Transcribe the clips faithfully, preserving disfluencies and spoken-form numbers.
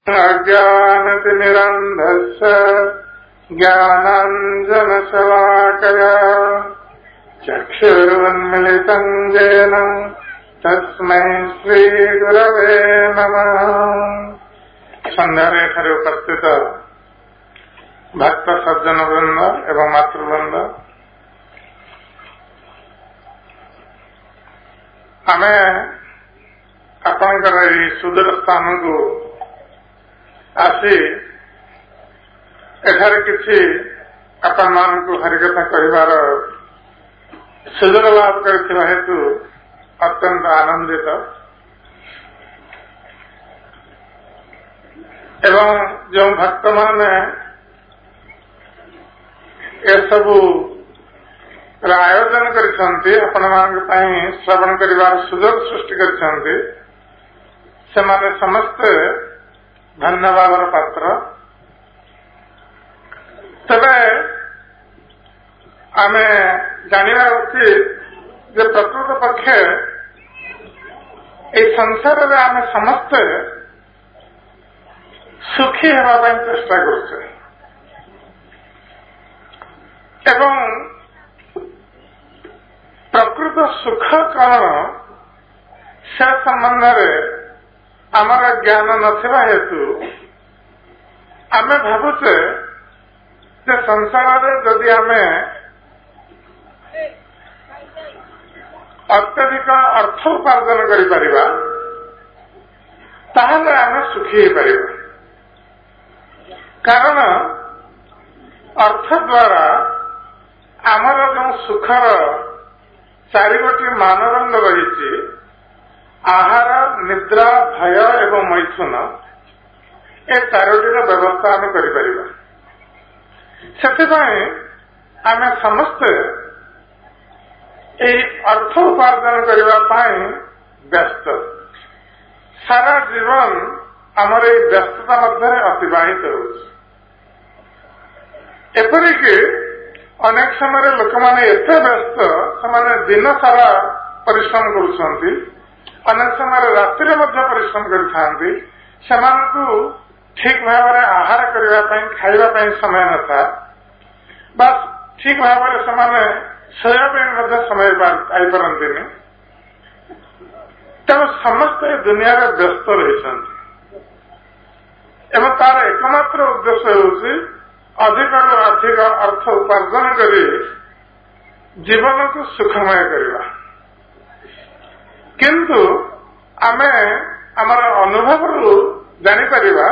अज्ञानतिमिरन्धस्य ज्ञानाञ्जनशलाकया चक्षुरुन्मिलितं येन तस्मै श्रीगुरवे नमः। सन्ध्यारे ठारे उपस्थित भक्त सज्जन वृंद एवं मातृवृंद, आमे आपणकर एई सुदूर स्थान को आसी एठारे किछि आपण मानकु हरिकथा कहिबार सुदूर लाभ करथिबा हेतु अत्यंत आनंदित एवं जो भक्त माने ए सबु आयोजन करिसंती आपण मानक पई श्रवण करिवार सुযোଗ सृष्टि करिसंती सेमाने समस्त धन्यवाद पात्र। तबे आमे जानिबा उचित जे प्रकृत पक्षे ए संसार रे आमे समस्त सुखी हेबा पई चेष्टा करूछे एवं प्रकृत सुख कौन से संबंध में आमर ज्ञान नथिबा हेतु आमे भावुचे जे संसार रे जदि आमे अत्यधिक अर्थ उपार्जन करि परिबा ताहले आमे सुखी हे परिबा। कारण अर्थ द्वारा आमर जो सुखर चारिगोटी मानदंड रही आहार, निद्रा, भय एवं मैथुन ए चारोटीर व्यवस्था आम करिपर। सेथिपाई आमे समस्ते ए अर्थ उपार्जन करबा पाई व्यस्त, सारा जीवन आमर ए व्यस्तता मध्य अतिबाहित होउछि। एपरिक अनेक समय लोक मैंने एते व्यस्त से दिन सारा परिश्रम करुछंती, अनेक समय राति परिश्रम करथांती, सेमानकु ठीक भाव में आहार करबा पई खाइबा पई समय नथा, बस ठीक भाव में सेमाने सोया पई मध्य समय पाई परंतिनी। तेणु समस्त दुनिया रे व्यस्त रहिसंती एवं तार एकमात्र उद्देश्य होउछि अधिक अधिक अर्थ उपार्जन करी जीवन को सुखमय करवा। किंतु आमे आमर अनुभव रु जानी परिबा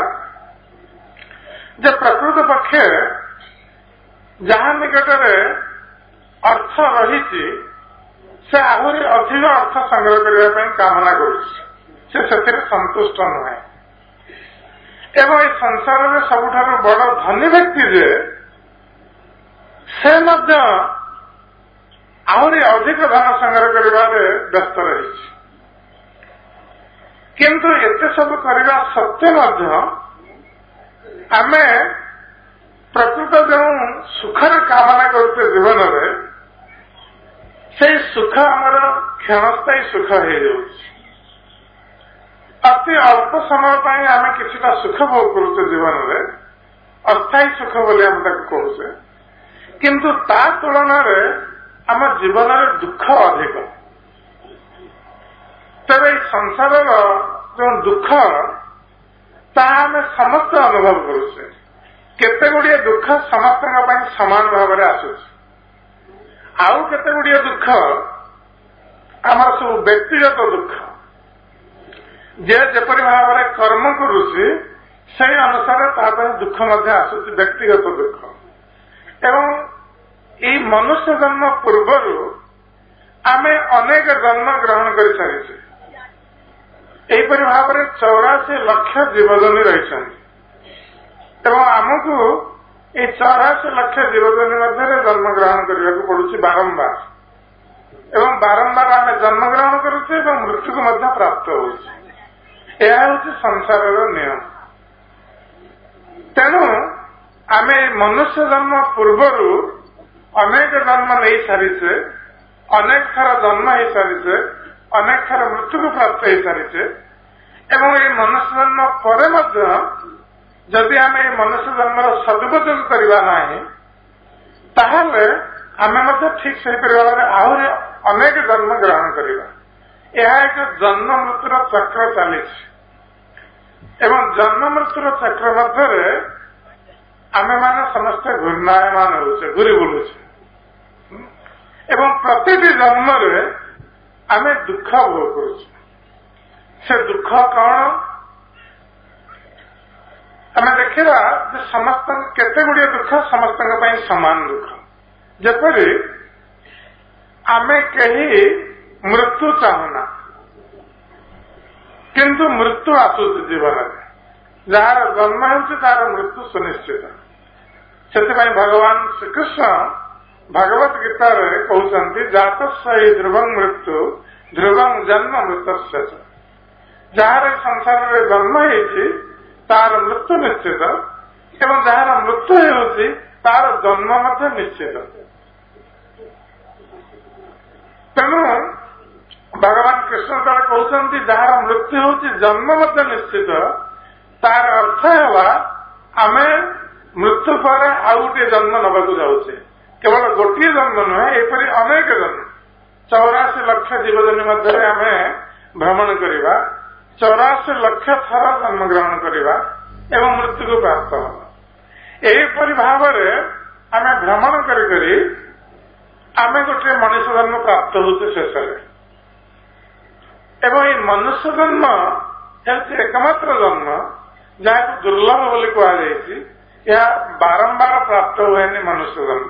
जे प्रकृत पक्षे जहाँ निकटरे अर्थ रही से आहुरी अधिक अर्थ संग्रह करने ପାଇଁ कामना करुछि, से सेथिरे संतुष्ट नुहे। एवं ए संसार में सबुठारु बड़ धनी व्यक्ति जे से मध्य आहुरी अधिक धन संग्रह करिबारे व्यस्त रहिछि। किंतु एते सब करिबा सत्य मध्य आमे प्रकृत जो सुखर कामना करते जीवन में से सुख आमर क्षणस्थायी सुख हो जाउछि। अति अल्प समय पाई आमे किछिटा सुख भोग करुचे जीवन में, अस्थायी सुख बोले हम ताको कहूचे। किंतु ता तुलन रे आम जीवन में दुख अधिक। तेरे संसार जो दुख ता आमे समस्त अनुभव करुचे। केते गुड़िए दुख समस्त समान भाव में आसुछि, आउ केते गुड़िए दुख आमर सब व्यक्तिगत दुख, जे जेपरि भाव में कर्म करुछि से अनुसार तापर दुख मध्य आसुछि, व्यक्तिगत दुख। एवं ई मनुष्य जन्म पूर्वर आमे अनेक जन्म ग्रहण कर सारिछे। एहीपरि भाव में चौरासी लक्ष जीवजनी रही एवं आमको ये चौरासी लक्ष जीवजनी मध्य जन्म ग्रहण करने को पड़ुछि बारंबार, एवं बारंबार आमे जन्म ग्रहण करुछे एवं मृत्यु को मध्य प्राप्त होउछि। यह हूँ संसार नियम। तेणु आमे मनुष्य जन्म पूर्वर अनेक जन्म नहीं सारीचे, अनेक थर जन्म हो सारीचे, अनेक थर मृत्यु को प्राप्त हो सारीचे ଏବଂ এই ମନୁଷ୍ୟ ଜନ୍ମ ପରେ ମଧ୍ୟ ଯଦି ଆମେ এই ମନୁଷ୍ୟ ଜନ୍ମର ସଦୁପଯୋଗ କରିବା ନାହିଁ ତାହେଲେ ଆମେ ମଧ୍ୟ ଠିକ ସେହିପରି ଭାବରେ ଆହୁରି ଅନେକ ଜନ୍ମ ଗ୍ରହଣ କରିବା। ଏହା ଏକ ଜନ୍ମ ମୃତ୍ୟୁର ଚକ୍ର ଚାଲିଛି ଏବଂ ଜନ୍ମ ମୃତ୍ୟୁର ଚକ୍ର ମଧ୍ୟରେ ଆମେମାନେ ସମସ୍ତେ ଘୂର୍ଣ୍ଣାୟମାନ ହେଉଛେ, ଘୁରି ବୁଲୁଛେ ଏବଂ ପ୍ରତିଟି ଜନ୍ମରେ ଆମେ ଦୁଃଖ ଭୋଗ କରୁଛୁ। ସେ ଦୁଃଖ କଣ? ଆମେ ଦେଖିବା ଯେ ସମସ୍ତ କେତେ ଗୁଡ଼ିଏ ଦୁଃଖ ସମସ୍ତଙ୍କ ପାଇଁ ସମାନ ଦୁଃଖ। ଯେପରି ଆମେ କେହି ମୃତ୍ୟୁ ଚାହୁଁନା, କିନ୍ତୁ ମୃତ୍ୟୁ ଆସୁଛି ଜୀବନରେ। ଯାହାର ଜନ୍ମ ହେଉଛି ତାହାର ମୃତ୍ୟୁ ସୁନିଶ୍ଚିତ। ସେଥିପାଇଁ ଭଗବାନ ଶ୍ରୀକୃଷ୍ଣ ଭଗବତ ଗୀତାରେ କହୁଛନ୍ତି ଜାତସ୍ୟ ଧ୍ରୁବଂ ମୃତ୍ୟୁ ଧ୍ରୁବଂ ଜନ୍ମ ମୃତସ୍ୟ। ଯାହାର ଏ ସଂସାରରେ ଜନ୍ମ ହେଇଛି ତାର ମୃତ୍ୟୁ ନିଶ୍ଚିତ ଏବଂ ଯାହାର ମୃତ୍ୟୁ ହେଉଛି ତାର ଜନ୍ମ ମଧ୍ୟ ନିଶ୍ଚିତ। ତେଣୁ ଭଗବାନ କୃଷ୍ଣ ତାର କହୁଛନ୍ତି ଯାହାର ମୃତ୍ୟୁ ହେଉଛି ଜନ୍ମ ମଧ୍ୟ ନିଶ୍ଚିତ, ତାର ଅର୍ଥ ହେଲା ଆମେ ମୃତ୍ୟୁ ପରେ ଆଉ ଗୋଟିଏ ଜନ୍ମ ନେବାକୁ ଯାଉଛେ। କେବଳ ଗୋଟିଏ ଜନ୍ମ ନୁହେଁ, ଏପରି ଅନେକ ଜନ୍ମ। ଚଉରାଶୀ ଲକ୍ଷ ଜୀବଜନ୍ତୀ ମଧ୍ୟରେ ଆମେ ଭ୍ରମଣ କରିବା, ଚଉରାଶୀ ଲକ୍ଷ ଥର ଜନ୍ମଗ୍ରହଣ କରିବା ଏବଂ ମୃତ୍ୟୁକୁ ପ୍ରାପ୍ତ ହେବା। ଏହିପରି ଭାବରେ ଆମେ ଭ୍ରମଣ କରି କରି ଆମେ ଗୋଟିଏ ମଣିଷ ଜନ୍ମ ପ୍ରାପ୍ତ ହେଉଛୁ ଶେଷରେ। ଏବଂ ଏହି ମନୁଷ୍ୟ ଜନ୍ମ ହେଉଛି ଏକମାତ୍ର ଜନ୍ମ ଯାହାକୁ ଦୁର୍ଲଭ ବୋଲି କୁହାଯାଇଛି। ଏହା ବାରମ୍ବାର ପ୍ରାପ୍ତ ହୁଏନି ମନୁଷ୍ୟ ଜନ୍ମ।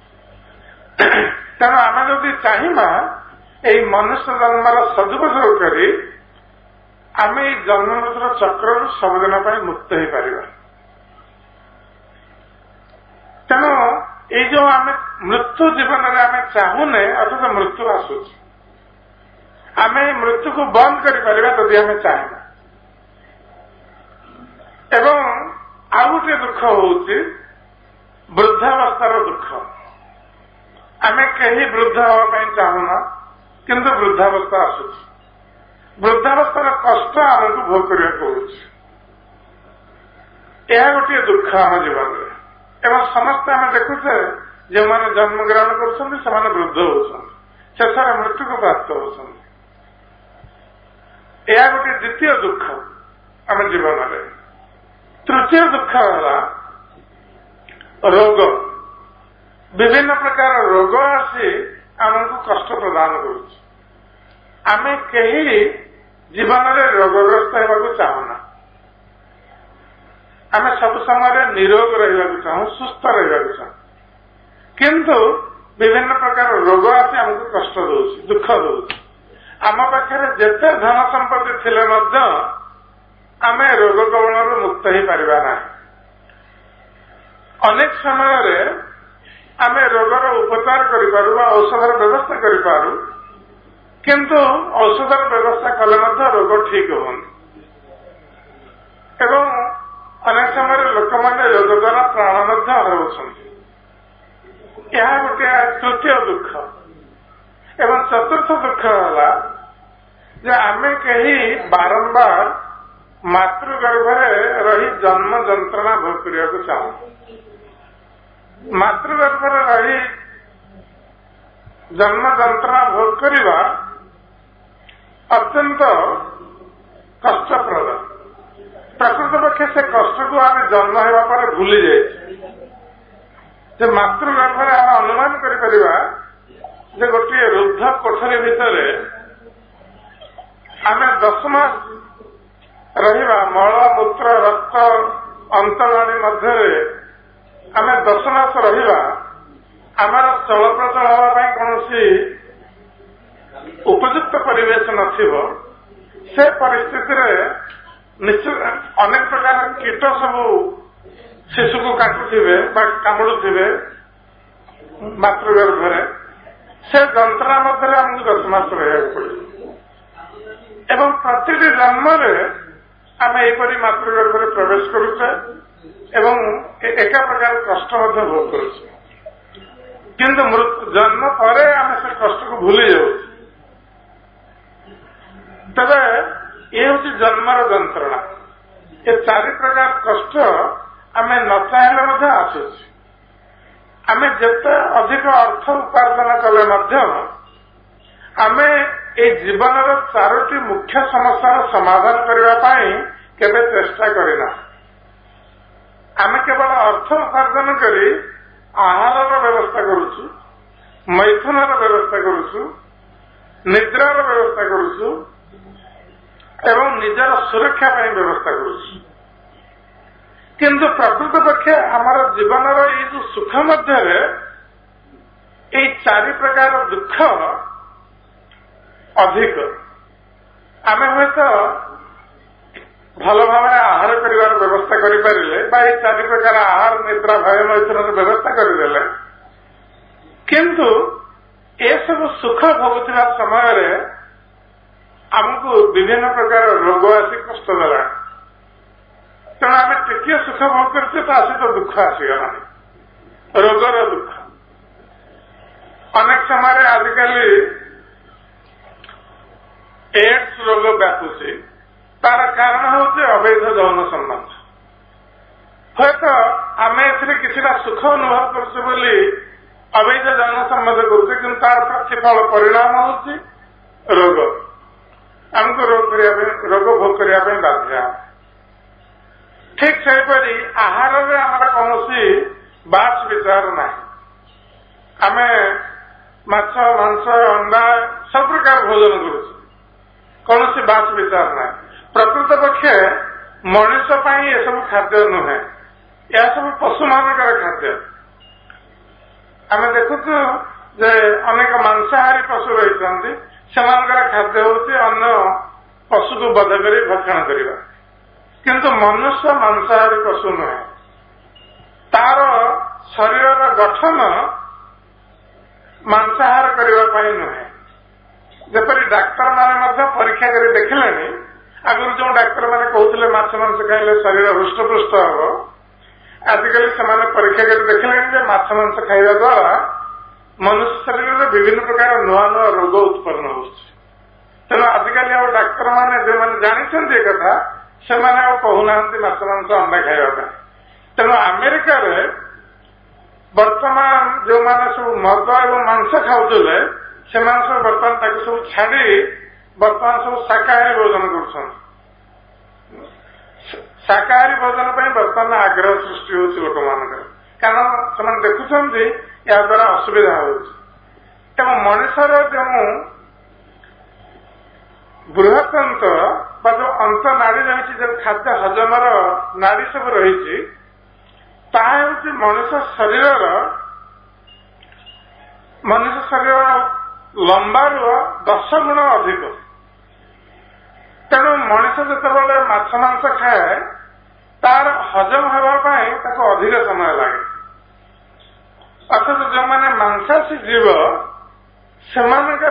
ତେଣୁ ଆମେ ଯଦି ଚାହିଁବା ଏହି ମନୁଷ୍ୟ ଜନ୍ମର ସଦୁପଯୋଗ କରି ଆମେ ଏହି ଜନ୍ମ ମୃତ୍ୟୁର ଚକ୍ରରୁ ସବୁଦିନ ପାଇଁ ମୁକ୍ତ ହେଇପାରିବା। ତେଣୁ ଏଇ ଯୋଉ ଆମେ ମୃତ୍ୟୁ ଜୀବନରେ ଆମେ ଚାହୁଁନେ ଅଥଚ ମୃତ୍ୟୁ ଆସୁଛି, ଆମେ ଏହି ମୃତ୍ୟୁକୁ ବନ୍ଦ କରିପାରିବା ଯଦି ଆମେ ଚାହିଁବା। ଏବଂ ଆଉ ଗୋଟିଏ ଦୁଃଖ ହଉଛି ବୃଦ୍ଧାବସ୍ଥାର ଦୁଃଖ। ଆମେ କେହି ବୃଦ୍ଧ ହେବା ପାଇଁ ଚାହୁଁନା, କିନ୍ତୁ ବୃଦ୍ଧାବସ୍ଥା ଆସୁଛି। ବୃଦ୍ଧାବସ୍ଥାର କଷ୍ଟ ଆମକୁ ଭୋଗ କରିବାକୁ ହଉଛି। ଏହା ଗୋଟିଏ ଦୁଃଖ ଆମ ଜୀବନରେ। ଏବଂ ସମସ୍ତେ ଆମେ ଦେଖୁଛେ ଯେଉଁମାନେ ଜନ୍ମଗ୍ରହଣ କରୁଛନ୍ତି ସେମାନେ ବୃଦ୍ଧ ହେଉଛନ୍ତି, ଶେଷରେ ମୃତ୍ୟୁକୁ ପ୍ରାପ୍ତ ହେଉଛନ୍ତି। ଏହା ଗୋଟିଏ ଦ୍ୱିତୀୟ ଦୁଃଖ ଆମ ଜୀବନରେ। ତୃତୀୟ ଦୁଃଖ ହେଲା ରୋଗ। ବିଭିନ୍ନ ପ୍ରକାର ରୋଗ ଆସି ଆମକୁ କଷ୍ଟ ପ୍ରଦାନ କରୁଛି। ଆମେ କେହି ଜୀବନରେ ରୋଗଗ୍ରସ୍ତ ହେବାକୁ ଚାହୁଁନା। ଆମେ ସବୁ ସମୟରେ ନିରୋଗ ରହିବାକୁ ଚାହୁଁ, ସୁସ୍ଥ ରହିବାକୁ ଚାହୁଁ। କିନ୍ତୁ ବିଭିନ୍ନ ପ୍ରକାର ରୋଗ ଆସି ଆମକୁ କଷ୍ଟ ଦେଉଛି, ଦୁଃଖ ଦେଉଛି। ଆମ ପାଖରେ ଯେତେ ଧନ ସମ୍ପତ୍ତି ଥିଲେ ମଧ୍ୟ ଆମେ ରୋଗ କବଳରୁ ମୁକ୍ତ ହେଇପାରିବା ନାହିଁ। ଅନେକ ସମୟରେ ଆମେ ରୋଗର ଉପଚାର କରିପାରୁ ବା ଔଷଧର ବ୍ୟବସ୍ଥା କରିପାରୁ, କିନ୍ତୁ ଔଷଧର ବ୍ୟବସ୍ଥା କଲେ ମଧ୍ୟ ରୋଗ ଠିକ ହେଉନି। ଏବଂ ଅନେକ ସମୟରେ ଲୋକମାନେ ରୋଗ ଦ୍ୱାରା ପ୍ରାଣ ମଧ୍ୟ ହରାଉଛନ୍ତି। ଏହା ଗୋଟିଏ ତୃତୀୟ ଦୁଃଖ। ଏବଂ ଚତୁର୍ଥ ଦୁଃଖ ହେଲା ଯେ ଆମେ କେହି ବାରମ୍ବାର ମାତୃଗର୍ଭରେ ରହି ଜନ୍ମ ଯନ୍ତ୍ରଣା ଭୋଗ କରିବାକୁ ଚାହୁଁ। ମାତୃଗର୍ଭରେ ରହି ଜନ୍ମ ଯନ୍ତ୍ରଣା ଭୋଗ କରିବା ଅତ୍ୟନ୍ତ କଷ୍ଟପ୍ରଦ। ପ୍ରକୃତ ପକ୍ଷେ ସେ କଷ୍ଟକୁ ଆମେ ଜନ୍ମ ହେବା ପରେ ଭୁଲି ଯାଇଛେ। ଯେ ମାତୃଗର୍ଭରେ ଆମେ ଅନୁମାନ କରିପାରିବା ଯେ ଗୋଟିଏ ରୁଦ୍ଧ କୋଠରୀ ଭିତରେ ଆମେ ଦଶ ମାସ ରହିବା, ମଳ ମୂତ୍ର ରକ୍ତ ଅନ୍ତରାଣୀ ମଧ୍ୟରେ ଆମେ ଦଶ ମାସ ରହିବା, ଆମର ଚଳପ୍ରଚଳ ହେବା ପାଇଁ କୌଣସି ଉପଯୁକ୍ତ ପରିବେଶ ନଥିବ। ସେ ପରିସ୍ଥିତିରେ ନିଶ୍ଚିତ ଅନେକ ପ୍ରକାର କୀଟ ସବୁ ଶିଶୁକୁ କାଟୁଥିବେ ବା କାମୁଡୁଥିବେ ମାତୃଗର୍ଭରେ। ସେ ଯନ୍ତ୍ରଣା ମଧ୍ୟରେ ଆମକୁ ଦଶ ମାସ ରହିବାକୁ ପଡିବ। ଏବଂ ପ୍ରତିଟି ଜନ୍ମରେ ଆମେ ଏହିପରି ମାତୃଗର୍ଭରେ ପ୍ରବେଶ କରୁଛେ ଏବଂ ଏକା ପ୍ରକାର କଷ୍ଟ ମଧ୍ୟ ଭୋଗ କରୁଛେ। କିନ୍ତୁ ଜନ୍ମ ପରେ ଆମେ ସେ କଷ୍ଟକୁ ଭୁଲି ଯାଉଛେ। ତେବେ ये हूँ जन्मर जंत्रणा। ये चारि प्रकार कष्ट आमे न चाहे आसुच। आमे जिते अधिक अर्थ उपार्जन कले आमे ए जीवन चारोटी मुख्य समस्यार समाधान करने केबे चेष्टा करिना। आमे केवल अर्थ उपार्जन करी आहार व्यवस्था करुछु, मैथुनर व्यवस्था करुछु, निद्रार व्यवस्था करुछु एवं निजर सुरक्षा ପାଇଁ व्यवस्था करुछु। किंतु प्रकृत पक्षे आमर जीवनर ये जो सुख मध्य ये चारि प्रकार दुख अधिक। आमे हूँ तो भल भाव आहार कर व्यवस्था करें चारि प्रकार आहार निद्रा भय मैथुन व्यवस्था करदे, किंतु ये सब सुख भोगुवा समय आमको विभिन्न प्रकार रोग आसी कष्ट देला। तेणु आम टिके सुख भोग करते सहित दुख आसीगला, रोगर दुख। अनेक समय आजिकल एड्स रोग व्यापुची, तार कारण हूँ अवैध यौन संबंध। हूँ तो आम कि सुख अनुभव करुचे अवैध यौन संबंध करुचे, कि तार प्रतिफल परिणाम हूँ रोग। आमको रोग रोग भोग करने बाध्य। ठीक सेपरी आहार में आमर कौन बाच विचार ना। आम माछ मांस अंडा सब प्रकार भोजन करुचे, कौन बाच विचार ना। प्रकृत पक्षे मनुष्य ये सब खाद्य नुहे, यह सब पशु मानकर खाद्य। आम देखु जे अनेक मांसाहारी पशु रही खाद्य हूँ अन्य पशु को बध कर भक्षण करने, किंतु मनुष्य मांसाहारी पशु नुहे। तार शरीर गठन मांसाहार करने नुहे। जपरी डाक्तर माने परीक्षा कर देखिले, आगुरी जो डाक्तर मैंने कहते माछ मांस खाइले शरीर हृष्टपुष्ट हम, आजिकल से परीक्षा कर देखिले माछ मांस खाइबा द्वारा मनुष्य शरीर में विभिन्न प्रकार नुआ नुआ रोग उत्पन्न हो। तेणु आजिकल आ डाक्तर मैंने जो मैंने जानी कथा से कहूना माछ मांस अंडा खाइबा। तेणु अमेरिका वर्तमान जो मैंने सब मद और मांस खाऊले से बर्तमान सब छाड़ी बर्तमान सब शाकाहारी भोजन कर। शाकाहारी भोजन पर बर्तमान आग्रह सृष्टि हो लोक मान, कारण से देखुं या द्वारा असुविधा हो। मनुष्यर जो बृहतंत्र जो अंत नाड़ी रही जो खाद्य हजमर नाड़ी सब रही हूँ मनुष्य शरीर मनुष्य शरीर लंबार दस गुण अधिक। तेणु मनुष्य जिते माछ मांस खाए तार हजम होगापाई अधिक समय लगे। अथच जो मैंने मांसाशी जीव से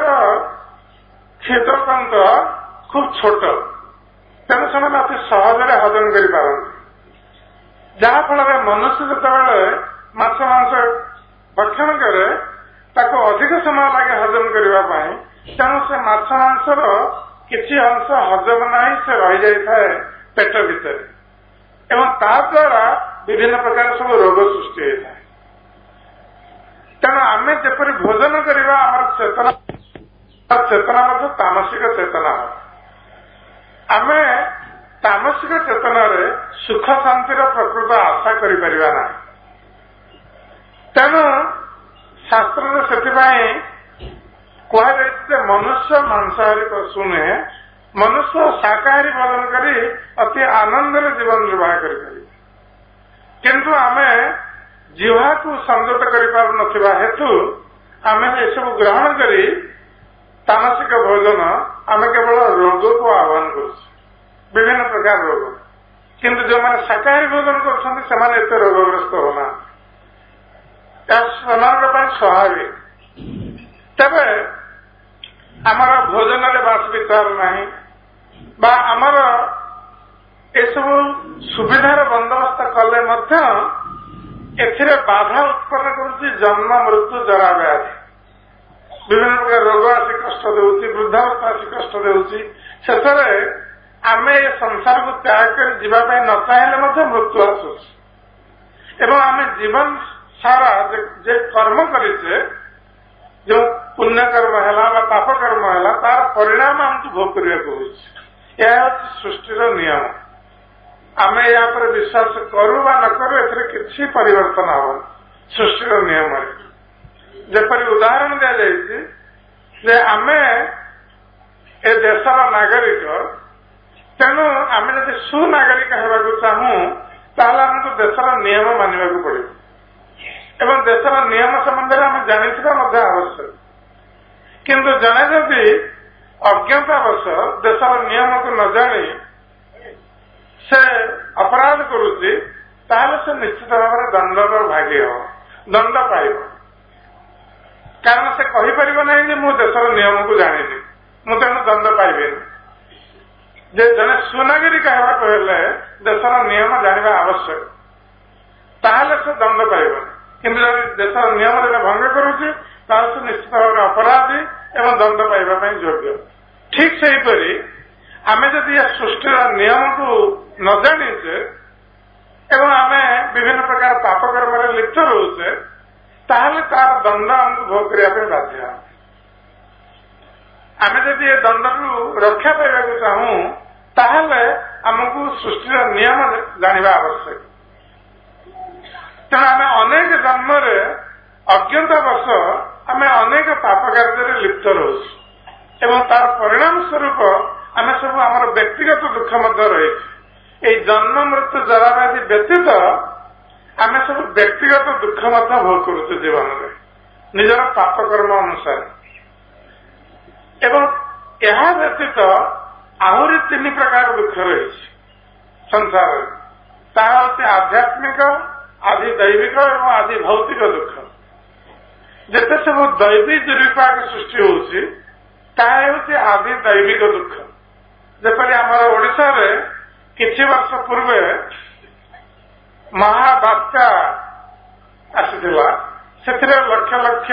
क्षीरतंत्र खूब छोट, तेणु से अति सहजरे हजम कर जहाँफल मनुष्य जिते माछ मांस भक्षण करे ताको अधिक समय लगे हजम करने। तेणु से माछ मांसर किसी अंश हजम नहीं से रही जाए पेट भितर एवं ता द्वारा विभिन्न प्रकार सब रोग सृष्टि होता है। तेणु आम जपरी भोजन करवा आम चेतना चेतना तामसिक चेतना हो। आम तामसिक चेतन सुख शांतिर प्रकृत आशा करिपरिबा ना। तेणु शास्त्र से कहुए मनुष्य मांसाहारी पशु नुहे, मनुष्य शाकाहारी भोजन करी अति आनंद जीवन निर्वाह कर। किंतु आमे जीवा को संयत कर हेतु आम सब ग्रहण करी तामसिक भोजन आम केवल रोग को आह्वान कर विभिन्न प्रकार रोग। किंतु जो मैंने शाकाहारी भोजन कर रोगग्रस्त होना स्वाभाविक। तेरे आमर भोजन बास विचार नहीं बा आमर एसबू सुविधार बंदोबस्त कले एथिरे बाधा उत्पन्न करुच्ची जन्म मृत्यु जरा व्याधि विभिन्न प्रकार रोग आसी कष्ट देउची, वृद्धावस्था आसी कष्ट देउची। शेषरे ଆମେ ଏ ସଂସାରକୁ ତ୍ୟାଗ କରି ଯିବା ପାଇଁ ନ ଚାହିଁଲେ ମଧ୍ୟ ମୃତ୍ୟୁ ଆସୁଛି ଏବଂ ଆମେ ଜୀବନ ସାରା ଯେ କର୍ମ କରିଛେ, ଯେଉଁ ପୁଣ୍ୟ କର୍ମ ହେଲା ବା ପାପ କର୍ମ ହେଲା, ତାର ପରିଣାମ ଆମକୁ ଭୋଗ କରିବାକୁ ହେଉଛି। ଏହା ହେଉଛି ସୃଷ୍ଟିର ନିୟମ। ଆମେ ଏହା ଉପରେ ବିଶ୍ୱାସ କରୁ ବା ନ କରୁ, ଏଥିରେ କିଛି ପରିବର୍ତ୍ତନ ହେବନି ସୃଷ୍ଟିର ନିୟମରେ। ଯେପରି ଉଦାହରଣ ଦିଆଯାଇଛି ଯେ ଆମେ ଏ ଦେଶର ନାଗରିକ, ତେଣୁ ଆମେ ଯଦି ସୁନାଗରିକ ହେବାକୁ ଚାହୁଁ ତାହେଲେ ଆମକୁ ଦେଶର ନିୟମ ମାନିବାକୁ ପଡ଼ିବ ଏବଂ ଦେଶର ନିୟମ ସମ୍ବନ୍ଧରେ ଆମେ ଜାଣିଥିବା ମଧ୍ୟ ଆବଶ୍ୟକ। କିନ୍ତୁ ଜଣେ ଯଦି ଅଜ୍ଞତାବଶ ଦେଶର ନିୟମକୁ ନ ଜାଣି ସେ ଅପରାଧ କରୁଛି, ତାହେଲେ ସେ ନିଶ୍ଚିତ ଭାବରେ ଦଣ୍ଡର ଭାଗୀ ହେବ, ଦଣ୍ଡ ପାଇବ। କାରଣ ସେ କହିପାରିବ ନାହିଁ ଯେ ମୁଁ ଦେଶର ନିୟମକୁ ଜାଣିନି, ମୁଁ ତେଣୁ ଦଣ୍ଡ ପାଇବିନି। ଯେ ଜଣେ ସୁନାଗରିକ ହେବାକୁ ହେଲେ ଦେଶର ନିୟମ ଜାଣିବା ଆବଶ୍ୟକ, ତାହେଲେ ସେ ଦଣ୍ଡ ପାଇବନି। କିନ୍ତୁ ଯଦି ଦେଶର ନିୟମ ଯଦି ଭଙ୍ଗ କରୁଛି ତାହେଲେ ସେ ନିଶ୍ଚିତ ଭାବରେ ଅପରାଧୀ ଏବଂ ଦଣ୍ଡ ପାଇବା ପାଇଁ ଯୋଗ୍ୟ। ଠିକ୍ ସେହିପରି ଆମେ ଯଦି ଏ ସୃଷ୍ଟିର ନିୟମକୁ ନ ଜାଣିଛେ ଏବଂ ଆମେ ବିଭିନ୍ନ ପ୍ରକାର ପାପ କର୍ମରେ ଲିପ୍ତ ରହୁଛେ, ତାହେଲେ ତାର ଦଣ୍ଡ ଆମକୁ ଭୋଗ କରିବା ପାଇଁ ବାଧ୍ୟ। ଆମେ ଯଦି ଏ ଦଣ୍ଡରୁ ରକ୍ଷା ପାଇବାକୁ ଚାହୁଁ ତାହେଲେ ଆମକୁ ସୃଷ୍ଟିର ନିୟମ ଜାଣିବା ଆବଶ୍ୟକ। ତେଣୁ ଆମେ ଅନେକ ଜନ୍ମରେ ଅଜ୍ଞତାବଶ ଆମେ ଅନେକ ପାପ କାର୍ଯ୍ୟରେ ଲିପ୍ତ ରହୁଛୁ ଏବଂ ତାର ପରିଣାମ ସ୍ୱରୂପ ଆମେ ସବୁ ଆମର ବ୍ୟକ୍ତିଗତ ଦୁଃଖ ମଧ୍ୟ ରହିଛି। ଏଇ ଜନ୍ମ ମୃତ୍ୟୁ ଜରାବ୍ୟାଧି ବ୍ୟତୀତ ଆମେ ସବୁ ବ୍ୟକ୍ତିଗତ ଦୁଃଖ ମଧ୍ୟ ଭୋଗ କରୁଛୁ ଜୀବନରେ ନିଜର ପାପ କର୍ମ ଅନୁସାରେ। ଏବଂ ଏହା ବ୍ୟତୀତ ଆହୁରି ତିନି ପ୍ରକାର ଦୁଃଖ ରହିଛି ସଂସାରରେ। ତାହା ହେଉଛି ଆଧ୍ୟାତ୍ମିକ, ଆଦି ଦୈବିକ ଏବଂ ଆଦି ଭୌତିକ ଦୁଃଖ। ଯେତେ ସବୁ ଦୈବୀ ଦୁର୍ବିପାକ ସୃଷ୍ଟି ହେଉଛି ତାହା ହେଉଛି ଆଦି ଦୈବିକ ଦୁଃଖ। ଯେପରି ଆମର ଓଡ଼ିଶାରେ କିଛି ବର୍ଷ ପୂର୍ବେ ମହାବାତ୍ୟା ଆସିଥିଲା, ସେଥିରେ ଲକ୍ଷ ଲକ୍ଷ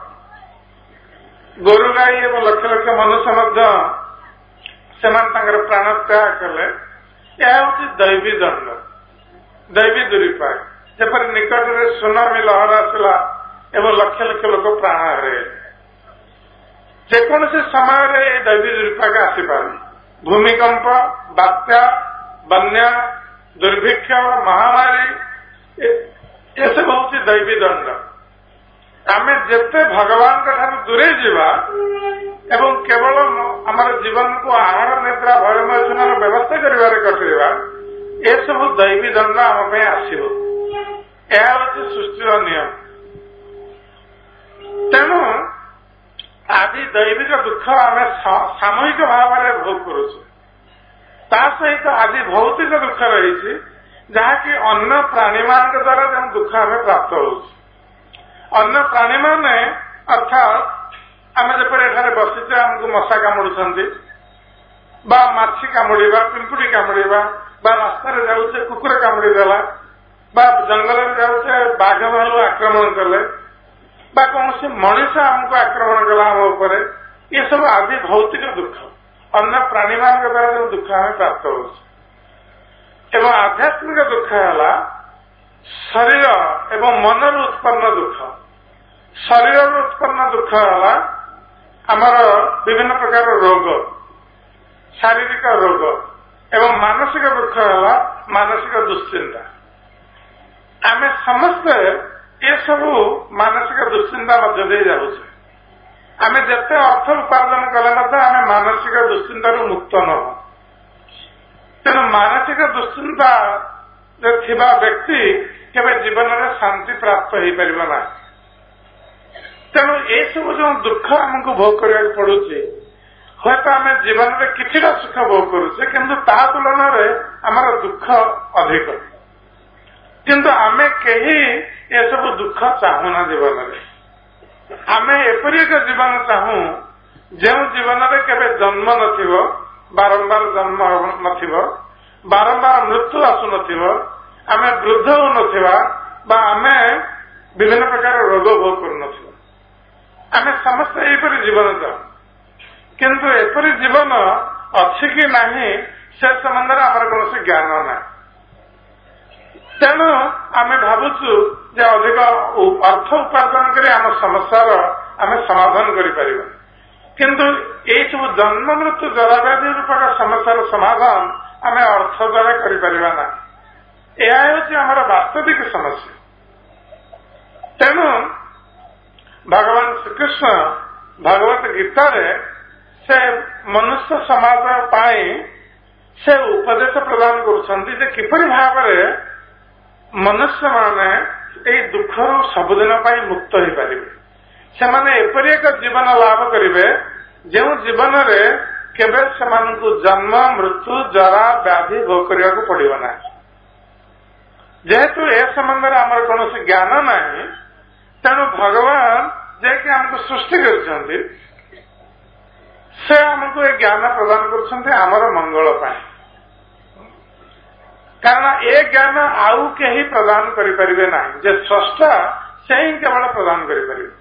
ଗୋରୁ ଗାଈ ଏବଂ ଲକ୍ଷ ଲକ୍ଷ ମନୁଷ୍ୟ ମଧ୍ୟ ସେମାନେ ତାଙ୍କର ପ୍ରାଣ ତ୍ୟାଗ କଲେ। ଏହା ହେଉଛି ଦୈବୀ ଦଣ୍ଡ, ଦୈବୀ ଦୁର୍ବିପାକ। ଯେପରି ନିକଟରେ ସୁନାମି ଲହର ଆସିଲା ଏବଂ ଲକ୍ଷ ଲକ୍ଷ ଲୋକ ପ୍ରାଣ ହରାଇଲେ। ଯେକୌଣସି ସମୟରେ ଏହି ଦୈବୀ ଦୁର୍ବିପାକ ଆସିପାରେ। ଭୂମିକମ୍ପ, ବାତ୍ୟା, ବନ୍ୟା, ଦୁର୍ଭିକ୍ଷ, ମହାମାରୀ, ଏସବୁ ହେଉଛି ଦୈବୀ ଦଣ୍ଡ। ଆମେ ଯେତେ ଭଗବାନଙ୍କ ଠାରୁ ଦୂରେଇ ଯିବା ଏବଂ କେବଳ ଆମର ଜୀବନକୁ ଆହାର ନିଦ୍ରା ଭୟମୋଚନର ବ୍ୟବସ୍ଥା କରିବାରେ କଟେଇବା, ଏସବୁ ଦୈବୀ ଦଣ୍ଡ ଆମ ପାଇଁ ଆସିବ। ଏହା ହେଉଛି ସୃଷ୍ଟିର ନିୟମ। ତେଣୁ ଆଦି ଦୈବିକ ଦୁଃଖ ଆମେ ସାମୂହିକ ଭାବରେ ଭୋଗ କରୁଛୁ। ତା ସହିତ ଆଦି ଭୌତିକ ଦୁଃଖ ରହିଛି, ଯାହାକି ଅନ୍ୟ ପ୍ରାଣୀମାନଙ୍କ ଦ୍ୱାରା ଯେଉଁ ଦୁଃଖ ଆମେ ପ୍ରାପ୍ତ ହଉଛି। ଅନ୍ୟ ପ୍ରାଣୀମାନେ ଅର୍ଥାତ୍ ଆମେ ଯେପରି ଏଠାରେ ବସିଛେ ଆମକୁ ମଶା କାମୁଡୁଛନ୍ତି ବା ମାଛି କାମୁଡିବା, ପିମ୍ପୁଡି କାମୁଡିବା ବା ରାସ୍ତାରେ ଯାଉଛେ କୁକୁର କାମୁଡି ଦେଲା ବା ଜଙ୍ଗଲରେ ଯାଉଛେ ବାଘ ଭାଲୁ ଆକ୍ରମଣ କଲେ ବା କୌଣସି ମଣିଷ ଆମକୁ ଆକ୍ରମଣ କଲା ଆମ ଉପରେ, ଏସବୁ ଆଦି ଭୌତିକ ଦୁଃଖ। ଅନ୍ୟ ପ୍ରାଣୀମାନଙ୍କ ଦ୍ୱାରା ଯେଉଁ ଦୁଃଖ ଆମେ ପ୍ରାପ୍ତ ହଉଛି। ଏବଂ ଆଧ୍ୟାତ୍ମିକ ଦୁଃଖ ହେଲା ଶରୀର ଏବଂ ମନରୁ ଉତ୍ପନ୍ନ ଦୁଃଖ। ଶରୀରରୁ ଉତ୍ପନ୍ନ ଦୁଃଖ ହେଲା ଆମର ବିଭିନ୍ନ ପ୍ରକାର ରୋଗ, ଶାରୀରିକ ରୋଗ ଏବଂ ମାନସିକ ଦୁଃଖ ହେଲା ମାନସିକ ଦୁଶ୍ଚିନ୍ତା। ଆମେ ସମସ୍ତେ ଏସବୁ ମାନସିକ ଦୁଶ୍ଚିନ୍ତା ମଧ୍ୟ ଦେଇ ଯାଉଛେ। ଆମେ ଯେତେ ଅର୍ଥ ଉପାର୍ଜନ କଲେ ମଧ୍ୟ ଆମେ ମାନସିକ ଦୁଶ୍ଚିନ୍ତାରୁ ମୁକ୍ତ ନୁହଁ। ତେଣୁ ମାନସିକ ଦୁଶ୍ଚିନ୍ତାରେ ଥିବା ବ୍ୟକ୍ତି କେବେ ଜୀବନରେ ଶାନ୍ତି ପ୍ରାପ୍ତ ହେଇପାରିବ ନାହିଁ। ତେଣୁ ଏସବୁ ଯେଉଁ ଦୁଃଖ ଆମକୁ ଭୋଗ କରିବାକୁ ପଡୁଛି, ହୁଏତ ଆମେ ଜୀବନରେ କିଛିଟା ସୁଖ ଭୋଗ କରୁଛେ, କିନ୍ତୁ ତା ତୁଳନାରେ ଆମର ଦୁଃଖ ଅଧିକ। କିନ୍ତୁ ଆମେ କେହି ଏସବୁ ଦୁଃଖ ଚାହୁଁନା ଜୀବନରେ। ଆମେ ଏପରି ଏକ ଜୀବନ ଚାହୁଁ ଯେଉଁ ଜୀବନରେ କେବେ ଜନ୍ମ ନଥିବ, ବାରମ୍ବାର ଜନ୍ମ ନଥିବ, ବାରମ୍ବାର ମୃତ୍ୟୁ ଆସୁନଥିବ, ଆମେ ବୃଦ୍ଧ ହେଉନଥିବା ବା ଆମେ ବିଭିନ୍ନ ପ୍ରକାର ରୋଗ ଭୋଗ କରୁନଥିବା। ଆମେ ସମସ୍ତେ ଏହିପରି ଜୀବନ ଚାହୁଁ। କିନ୍ତୁ ଏପରି ଜୀବନ ଅଛି କି ନାହିଁ ସେ ସମ୍ବନ୍ଧରେ ଆମର କୌଣସି ଜ୍ଞାନ ନାହିଁ। ତେଣୁ ଆମେ ଭାବୁଛୁ ଯେ ଅଧିକ ଅର୍ଥ ଉପାର୍ଜନ କରି ଆମ ସମସ୍ୟାର ଆମେ ସମାଧାନ କରିପାରିବା, କିନ୍ତୁ ଏଇ ସବୁ ଜନ୍ମ ମୃତ୍ୟୁ ଜରାବ୍ୟାଧି ରୂପକ ସମସ୍ୟାର ସମାଧାନ ଆମେ ଅର୍ଥ ଦ୍ୱାରା କରିପାରିବା ନାହିଁ। ଏହା ହେଉଛି ଆମର ବାସ୍ତବିକ ସମସ୍ୟା। ତେଣୁ ଭଗବାନ ଶ୍ରୀକୃଷ୍ଣ ଭଗବତ ଗୀତାରେ ସେ ମନୁଷ୍ୟ ସମାଜ ପାଇଁ ସେ ଉପଦେଶ ପ୍ରଦାନ କରୁଛନ୍ତି ଯେ କିପରି ଭାବରେ ମନୁଷ୍ୟମାନେ ଏଇ ଦୁଃଖରୁ ସବୁଦିନ ପାଇଁ ମୁକ୍ତ ହୋଇପାରିବେ। ସେମାନେ ଏପରି ଏକ ଜୀବନ ଲାଭ କରିବେ ଯେଉଁ ଜୀବନରେ କେବେ ସେମାନଙ୍କୁ ଜନ୍ମ ମୃତ୍ୟୁ ଜରା ବ୍ୟାଧି ଭୋଗ କରିବାକୁ ପଡିବ ନାହିଁ। ଯେହେତୁ ଏ ସମ୍ବନ୍ଧରେ ଆମର କୌଣସି ଜ୍ଞାନ ନାହିଁ, ତେଣୁ ଭଗବାନ ଯିଏକି ଆମକୁ ସୃଷ୍ଟି କରିଛନ୍ତି ସେ ଆମକୁ ଏ ଜ୍ଞାନ ପ୍ରଦାନ କରୁଛନ୍ତି ଆମର ମଙ୍ଗଳ ପାଇଁ। କାରଣ ଏ ଜ୍ଞାନ ଆଉ କେହି ପ୍ରଦାନ କରିପାରିବେ ନାହିଁ, ଯେ ସ୍ରଷ୍ଟା ସେ ହିଁ କେବଳ ପ୍ରଦାନ କରିପାରିବେ।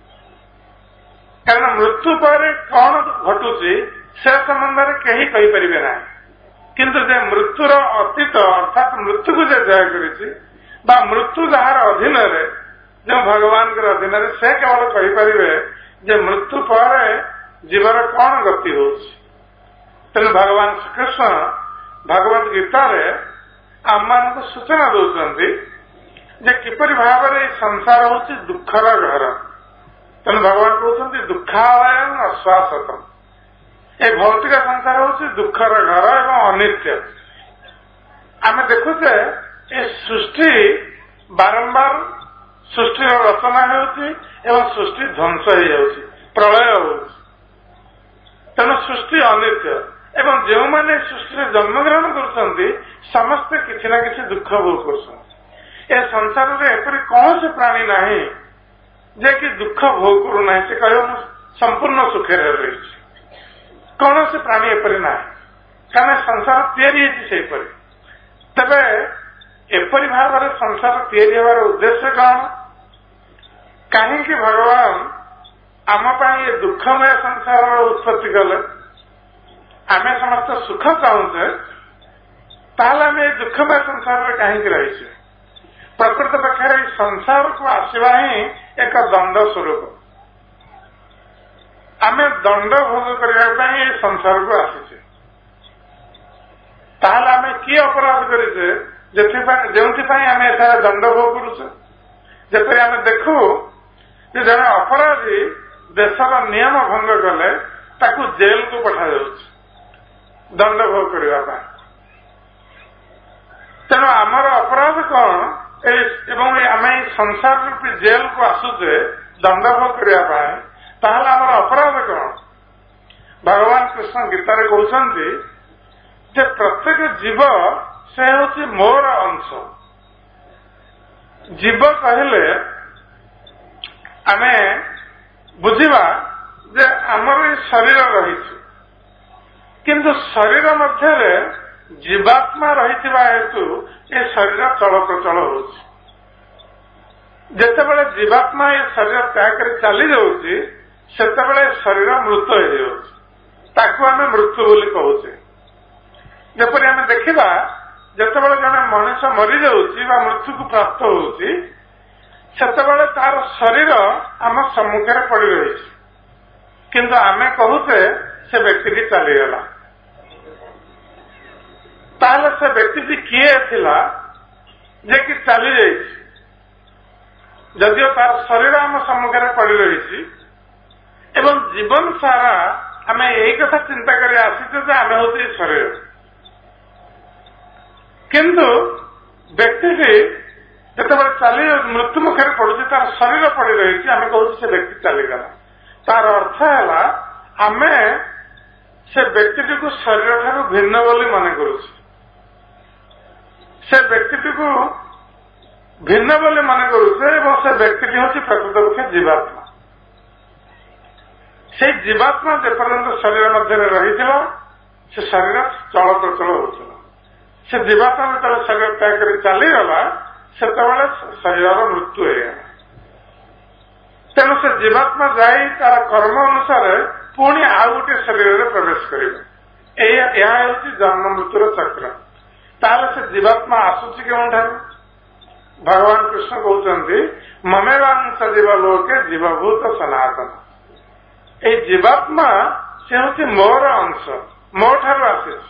କାରଣ ମୃତ୍ୟୁ ପରେ କଣ ଘଟୁଛି ସେ ସମ୍ବନ୍ଧରେ କେହି କହିପାରିବେ ନାହିଁ, କିନ୍ତୁ ଯେ ମୃତ୍ୟୁର ଅତୀତ ଅର୍ଥାତ୍ ମୃତ୍ୟୁକୁ ଯେ ଜୟ କରିଛି ବା ମୃତ୍ୟୁ ଯାହାର ଅଧୀନରେ, ଯେଉଁ ଭଗବାନଙ୍କର ଅଧୀନରେ, ସେ କେବଳ କହିପାରିବେ ଯେ ମୃତ୍ୟୁ ପରେ ଜୀବନ କଣ ଗତି ହେଉଛି। ତେଣୁ ଭଗବାନ ଶ୍ରୀକୃଷ୍ଣ ଭଗବତ ଗୀତାରେ ଆମମାନଙ୍କୁ ସୂଚନା ଦଉଛନ୍ତି ଯେ କିପରି ଭାବରେ ଏହି ସଂସାର ହେଉଛି ଦୁଃଖର ଘର। ତେଣୁ ଭଗବାନ କହୁଛନ୍ତି ଦୁଃଖାଳୟଂ ଅଶ୍ୱାସତମ୍। ଏ ଭୌତିକ ସଂସାର ହେଉଛି ଦୁଃଖର ଘର ଏବଂ ଅନିତ୍ୟ। ଆମେ ଦେଖୁଛେ ଏ ସୃଷ୍ଟି ବାରମ୍ବାର ସୃଷ୍ଟିର ରଚନା ହେଉଛି ଏବଂ ସୃଷ୍ଟି ଧ୍ୱଂସ ହେଇଯାଉଛି, ପ୍ରଳୟ ହେଉଛି। ତେଣୁ ସୃଷ୍ଟି ଅନିତ୍ୟ ଏବଂ ଯେଉଁମାନେ ସୃଷ୍ଟିରେ ଜନ୍ମଗ୍ରହଣ କରୁଛନ୍ତି ସମସ୍ତେ କିଛି ନା କିଛି ଦୁଃଖ ଭୋଗ କରୁଛନ୍ତି। ଏ ସଂସାରରେ ଏପରି କୌଣସି ପ୍ରାଣୀ ନାହିଁ ଯେ କି ଦୁଃଖ ଭୋଗ କରୁନାହିଁ। ସେ କହିବ ମୁଁ ସମ୍ପୂର୍ଣ୍ଣ ସୁଖରେ ରହିଛି। କୌଣସି ପ୍ରାଣୀ ଏପରି ନାହିଁ, କାରଣ ସଂସାର ତିଆରି ହେଇଛି ସେହିପରି। ତେବେ ଏପରି ଭାବରେ ସଂସାର ତିଆରି ହେବାର ଉଦ୍ଦେଶ୍ୟ କଣ? କାହିଁକି ଭଗବାନ ଆମ ପାଇଁ ଏ ଦୁଃଖମୟ ସଂସାରର ଉତ୍ପତ୍ତି କଲେ? ଆମେ ସମସ୍ତେ ସୁଖ ଚାହୁଁଛେ, ତାହେଲେ ଆମେ ଏ ଦୁଃଖମୟ ସଂସାରରେ କାହିଁକି ରହିଛେ? ପ୍ରକୃତ ପକ୍ଷରେ ଏହି ସଂସାରକୁ ଆସିବା ହିଁ ଏକ ଦଣ୍ଡ ସ୍ୱରୂପ। ଆମେ ଦଣ୍ଡ ଭୋଗ କରିବା ପାଇଁ ଏ ସଂସାରକୁ ଆସିଛେ। ତାହେଲେ ଆମେ କି ଅପରାଧ କରିଛେ ଯେଥିପାଇଁ ଯେଉଁଥିପାଇଁ ଆମେ ଏଠାରେ ଦଣ୍ଡ ଭୋଗ କରୁଛେ? ଯେପରି ଆମେ ଦେଖୁ ଯେ ଜଣେ ଅପରାଧୀ ଦେଶର ନିୟମ ଭଙ୍ଗ କଲେ ତାକୁ ଜେଲକୁ ପଠାଯାଉଛି ଦଣ୍ଡ ଭୋଗ କରିବା ପାଇଁ। ତେଣୁ ଆମର ଅପରାଧ କଣ? ଏବଂ ଆମେ ଏଇ ସଂସାର ରୂପୀ ଜେଲକୁ ଆସୁଛେ ଦଣ୍ଡ ଭୋଗ କରିବା ପାଇଁ, ତାହେଲେ ଆମର ଅପରାଧ କଣ? ଭଗବାନ କୃଷ୍ଣ ଗୀତାରେ କହୁଛନ୍ତି ଯେ ପ୍ରତ୍ୟେକ ଜୀବ ସେ ହେଉଛି ମୋର ଅଂଶ। ଜୀବ କହିଲେ ଆମେ ବୁଝିବା ଯେ ଆମର ଏ ଶରୀର ରହିଛି, କିନ୍ତୁ ଶରୀର ମଧ୍ୟରେ ଜୀବାତ୍ମା ରହିଥିବା ହେତୁ ଏ ଶରୀର ଚଳପ୍ରଚଳ ହେଉଛି। ଯେତେବେଳେ ଜୀବାତ୍ମା ଏ ଶରୀର ତ୍ୟାଗ କରି ଚାଲି ଯାଉଛି ସେତେବେଳେ ଶରୀର ମୃତ ହେଇଯାଉଛି, ତାକୁ ଆମେ ମୃତ୍ୟୁ ବୋଲି କହୁଛେ। ଯେପରି ଆମେ ଦେଖିବା ଯେତେବେଳେ ଜଣେ ମଣିଷ ମରିଯାଉଛି ବା ମୃତ୍ୟୁକୁ ପ୍ରାପ୍ତ ହେଉଛି ସେତେବେଳେ ତାର ଶରୀର ଆମ ସମ୍ମୁଖରେ ପଡି ରହିଛି, କିନ୍ତୁ ଆମେ କହୁଛେ ସେ ବ୍ୟକ୍ତିଟି ଚାଲିଗଲା। ତାହେଲେ ସେ ବ୍ୟକ୍ତିଟି କିଏ ଥିଲା ଯେ କି ଚାଲି ଯାଇଛି? ଯଦିଓ ତାର ଶରୀର ଆମ ସମ୍ମୁଖରେ ପଡି ରହିଛି ଏବଂ ଜୀବନ ସାରା ଆମେ ଏଇ କଥା ଚିନ୍ତା କରି ଆସିଛେ ଯେ ଆମେ ହଉଛି ଶରୀର, କିନ୍ତୁ ବ୍ୟକ୍ତିଟି ଯେତେବେଳେ ଚାଲି ମୃତ୍ୟୁ ମୁଖରେ ପଡୁଛି ତାର ଶରୀର ପଡି ରହିଛି, ଆମେ କହୁଛୁ ସେ ବ୍ୟକ୍ତି ଚାଲିଗଲା। ତାର ଅର୍ଥ ହେଲା ଆମେ ସେ ବ୍ୟକ୍ତିଟିକୁ ଶରୀର ଠାରୁ ଭିନ୍ନ ବୋଲି ମନେ କରୁଛୁ। ସେ ବ୍ୟକ୍ତିଟିକୁ ଭିନ୍ନ ବୋଲି ମନେ କରୁଛେ ଏବଂ ସେ ବ୍ୟକ୍ତିଟି ହେଉଛି ପ୍ରକୃତ ପକ୍ଷେ ଜୀବାତ୍ମା। ସେଇ ଜୀବାତ୍ମା ଯେପର୍ଯ୍ୟନ୍ତ ଶରୀର ମଧ୍ୟରେ ରହିଥିଲା ସେ ଶରୀର ଚଳପ୍ରଚଳ ହେଉଥିଲା। ସେ ଜୀବାତ୍ମା ଯେତେବେଳେ ଶରୀର ତ୍ୟାଗ କରି ଚାଲିଗଲା ସେତେବେଳେ ଶରୀରର ମୃତ୍ୟୁ ହେଇଗଲା। ତେଣୁ ସେ ଜୀବାତ୍ମା ଯାଇ ତାର କର୍ମ ଅନୁସାରେ ପୁଣି ଆଉ ଗୋଟିଏ ଶରୀରରେ ପ୍ରବେଶ କରିବ। ଏହା ହେଉଛି ଜନ୍ମ ମୃତ୍ୟୁର ଚକ୍ର। ତାହେଲେ ସେ ଜୀବାତ୍ମା ଆସୁଛି କେଉଁଠାରୁ? ଭଗବାନ କୃଷ୍ଣ କହୁଛନ୍ତି ମମେବାଂଶ ଜୀବ ଲୋକେ ଜୀବଭୂତ ସନାତନ। ଏଇ ଜୀବାତ୍ମା ସେ ହେଉଛି ମୋର ଅଂଶ, ମୋ ଠାରୁ ଆସିଛି।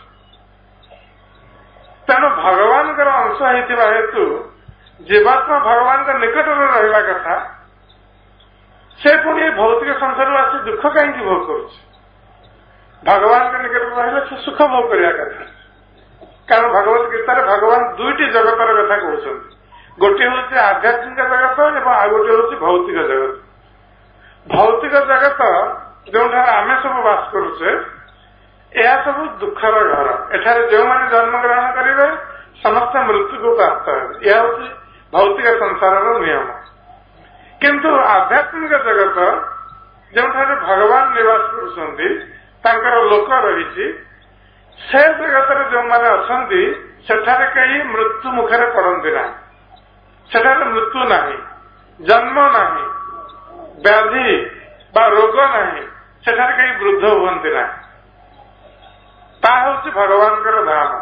ତେଣୁ ଭଗବାନଙ୍କର ଅଂଶ ହେଇଥିବା ହେତୁ ଜୀବାତ୍ମା ଭଗବାନଙ୍କ ନିକଟରେ ରହିବା କଥା। ସେ ପୁଣି ଭୌତିକ ସଂସାରରୁ ଆସି ଦୁଃଖ କାହିଁକି ଭୋଗ କରୁଛି? ଭଗବାନଙ୍କ ନିକଟରେ ରହିଲେ ସେ ସୁଖ ଭୋଗ କରିବା କଥା। କାରଣ ଭଗବତ ଗୀତାରେ ଭଗବାନ ଦୁଇଟି ଜଗତର କଥା କହୁଛନ୍ତି। ଗୋଟିଏ ହେଉଛି ଆଧ୍ୟାତ୍ମିକ ଜଗତ ଏବଂ ଆଉ ଗୋଟିଏ ହେଉଛି ଭୌତିକ ଜଗତ। ଭୌତିକ ଜଗତ ଯେଉଁଠାରେ ଆମେ ସବୁ ବାସ କରୁଛେ, ଏହା ସବୁ ଦୁଃଖର ଘର। ଏଠାରେ ଯେଉଁମାନେ ଜନ୍ମଗ୍ରହଣ କରିବେ ସମସ୍ତେ ମୃତ୍ୟୁକୁ ପ୍ରାପ୍ତ ହେବେ। ଏହା ହେଉଛି ଭୌତିକ ସଂସାରର ନିୟମ। କିନ୍ତୁ ଆଧ୍ୟାତ୍ମିକ ଜଗତ ଯେଉଁଠାରେ ଭଗବାନ ନିବାସ କରୁଛନ୍ତି, ତାଙ୍କର ଲୋକ ରହିଛି, ସେ ଜଗତରେ ଯେଉଁମାନେ ଅଛନ୍ତି ସେଠାରେ କେହି ମୃତ୍ୟୁ ମୁଖରେ ପଡନ୍ତି ନାହିଁ। ସେଠାରେ ମୃତ୍ୟୁ ନାହିଁ, ଜନ୍ମ ନାହିଁ, ବ୍ୟାଧି ବା ରୋଗ ନାହିଁ, ସେଠାରେ କେହି ବୃଦ୍ଧ ହୁଅନ୍ତି ନାହିଁ। ତାହା ହେଉଛି ଭଗବାନଙ୍କର ଧାମ।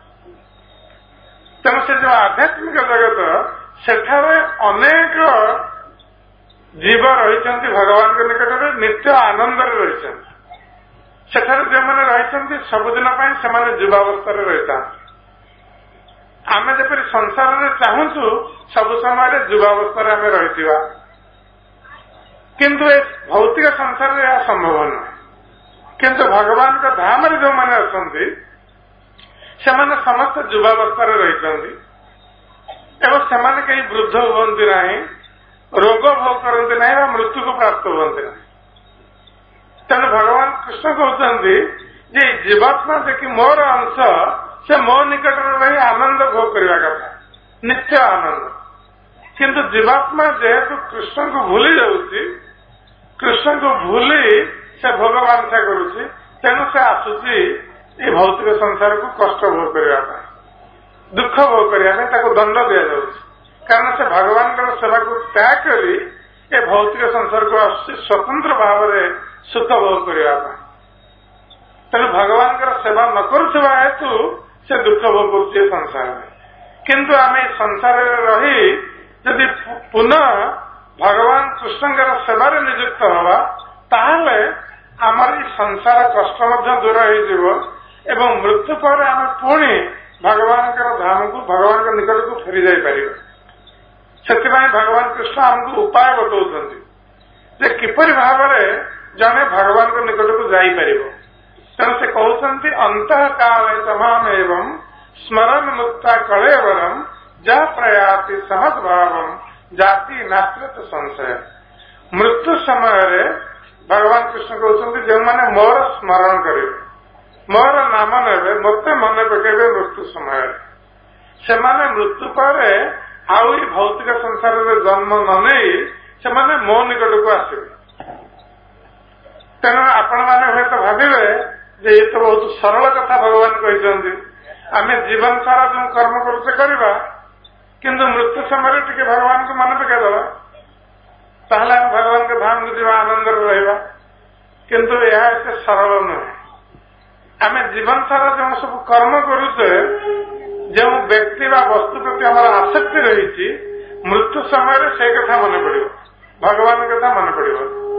ତେଣୁ ସେ ଯୋଉ ଆଧ୍ୟାତ୍ମିକ ଜଗତ, ସେଠାରେ ଅନେକ ଜୀବ ରହିଛନ୍ତି ଭଗବାନଙ୍କ ନିକଟରେ, ନିତ୍ୟ ଆନନ୍ଦରେ ରହିଛନ୍ତି। ସେଠାରେ ଯେଉଁମାନେ ରହିଛନ୍ତି ସବୁଦିନ ପାଇଁ ସେମାନେ ଯୁବାବସ୍ଥାରେ ରହିଥାନ୍ତି। ଆମେ ଯେପରି ସଂସାରରେ ଚାହୁଁଛୁ ସବୁ ସମୟରେ ଯୁବାବସ୍ଥାରେ ଆମେ ରହିଥିବା, କିନ୍ତୁ ଏ ଭୌତିକ ସଂସାରରେ ଏହା ସମ୍ଭବ ନୁହେଁ। କିନ୍ତୁ ଭଗବାନଙ୍କ ଧାମରେ ଯେଉଁମାନେ ଅଛନ୍ତି ସେମାନେ ସମସ୍ତେ ଯୁବାବସ୍ଥାରେ ରହିଛନ୍ତି ଏବଂ ସେମାନେ କେହି ବୃଦ୍ଧ ହୁଅନ୍ତି ନାହିଁ, ରୋଗ ଭୋଗ କରନ୍ତି ନାହିଁ ବା ମୃତ୍ୟୁକୁ ପ୍ରାପ୍ତ ହୁଅନ୍ତି ନାହିଁ। ତେଣୁ ଭଗବାନ କୃଷ୍ଣ କହୁଛନ୍ତି ଯେ ଜୀବାତ୍ମା ଦେଖି ମୋର ଅଂଶ, ସେ ମୋ ନିକଟରେ ରହି ଆନନ୍ଦ ଭୋଗ କରିବା କଥା, ନିତ୍ୟ ଆନନ୍ଦ। କିନ୍ତୁ ଜୀବାତ୍ମା ଯେହେତୁ କୃଷ୍ଣଙ୍କୁ ଭୁଲି ଯାଉଛି, କୃଷ୍ଣଙ୍କୁ ଭୁଲି ସେ ଭୋଗ ବାଞ୍ଛା କରୁଛି, ତେଣୁ ସେ ଆସୁଛି ଏଇ ଭୌତିକ ସଂସାରକୁ କଷ୍ଟ ଭୋଗ କରିବା ପାଇଁ, ଦୁଃଖ ଭୋଗ କରିବା ପାଇଁ ତାକୁ ଦଣ୍ଡ ଦିଆଯାଉଛି। କାରଣ ସେ ଭଗବାନଙ୍କର ସେବାକୁ ତ୍ୟାଗ କରି ଏ ଭୌତିକ ସଂସାରକୁ ଆସୁଛି ସ୍ୱତନ୍ତ୍ର ଭାବରେ ସୁଖ ଭୋଗ କରିବା ପାଇଁ। ତେଣୁ ଭଗବାନଙ୍କର ସେବା ନ କରୁଥିବା ହେତୁ ସେ ଦୁଃଖ ଭୋଗ କରୁଛି ଏ ସଂସାରରେ। କିନ୍ତୁ ଆମେ ଏ ସଂସାରରେ ରହି ଯଦି ପୁନଃ ଭଗବାନ କୃଷ୍ଣଙ୍କର ସେବାରେ ନିଯୁକ୍ତ ହେବା, ତାହେଲେ ଆମର ଏଇ ସଂସାର କଷ୍ଟ ମଧ୍ୟ ଦୂର ହେଇଯିବ ଏବଂ ମୃତ୍ୟୁ ପରେ ଆମେ ପୁଣି ଭଗବାନଙ୍କର ଧାମକୁ, ଭଗବାନଙ୍କ ନିକଟକୁ ଫେରି ଯାଇପାରିବା। ସେଥିପାଇଁ ଭଗବାନ କୃଷ୍ଣ ଆମକୁ ଉପାୟ ବତାଉଛନ୍ତି ଯେ କିପରି ଭାବରେ ଜଣେ ଭଗବାନଙ୍କ ନିକଟକୁ ଯାଇପାରିବ। ତେଣୁ ସେ କହୁଛନ୍ତି ଅନ୍ତଃ କାଳେ ତମାମ ଏବଂ ସ୍ମରଣ ମୁକ୍ତା କଳେବରମ ଯା ପ୍ରୟାତି ସହଦ୍ଭାବମ ଜାତି ନାସ୍ତ୍ରତ ସଂଶୟ। ମୃତ୍ୟୁ ସମୟରେ ଭଗବାନ କୃଷ୍ଣ କହୁଛନ୍ତି ଯେଉଁମାନେ ମୋର ସ୍ମରଣ କରିବେ, ମୋର ନାମ ନେବେ, ମୋତେ ମନେ ପକେଇବେ ମୃତ୍ୟୁ ସମୟରେ, ସେମାନେ ମୃତ୍ୟୁ ପରେ ଆଉ ଏଇ ଭୌତିକ ସଂସାରରେ ଜନ୍ମ ନ ନେଇ ସେମାନେ ମୋ ନିକଟକୁ ଆସିବେ। ତେଣୁ ଆପଣମାନେ ହୁଏତ ଭାବିବେ ଯେ ଏ ତ ବହୁତ ସରଳ କଥା ଭଗବାନ କହିଛନ୍ତି, ଆମେ ଜୀବନ ସାରା ଯେଉଁ କର୍ମ କରୁଛେ କରିବା, କିନ୍ତୁ ମୃତ୍ୟୁ ସମୟରେ ଟିକେ ଭଗବାନଙ୍କୁ ମନେ ପକାଇଦେବା, ତାହେଲେ ଆମେ ଭଗବାନଙ୍କ ଧାମକୁ ଯିବା, ଆନନ୍ଦରେ ରହିବା। କିନ୍ତୁ ଏହା ଏତେ ସରଳ ନୁହେଁ। ଆମେ ଜୀବନ ସାରା ଯେଉଁ ସବୁ କର୍ମ କରୁଛେ, ଯେଉଁ ବ୍ୟକ୍ତି ବା ବସ୍ତୁ ପ୍ରତି ଆମର ଆସକ୍ତି ରହିଛି, ମୃତ୍ୟୁ ସମୟରେ ସେଇ କଥା ମନେ ପଡିବ, ଭଗବାନଙ୍କ କଥା ମନେ ପଡିବ।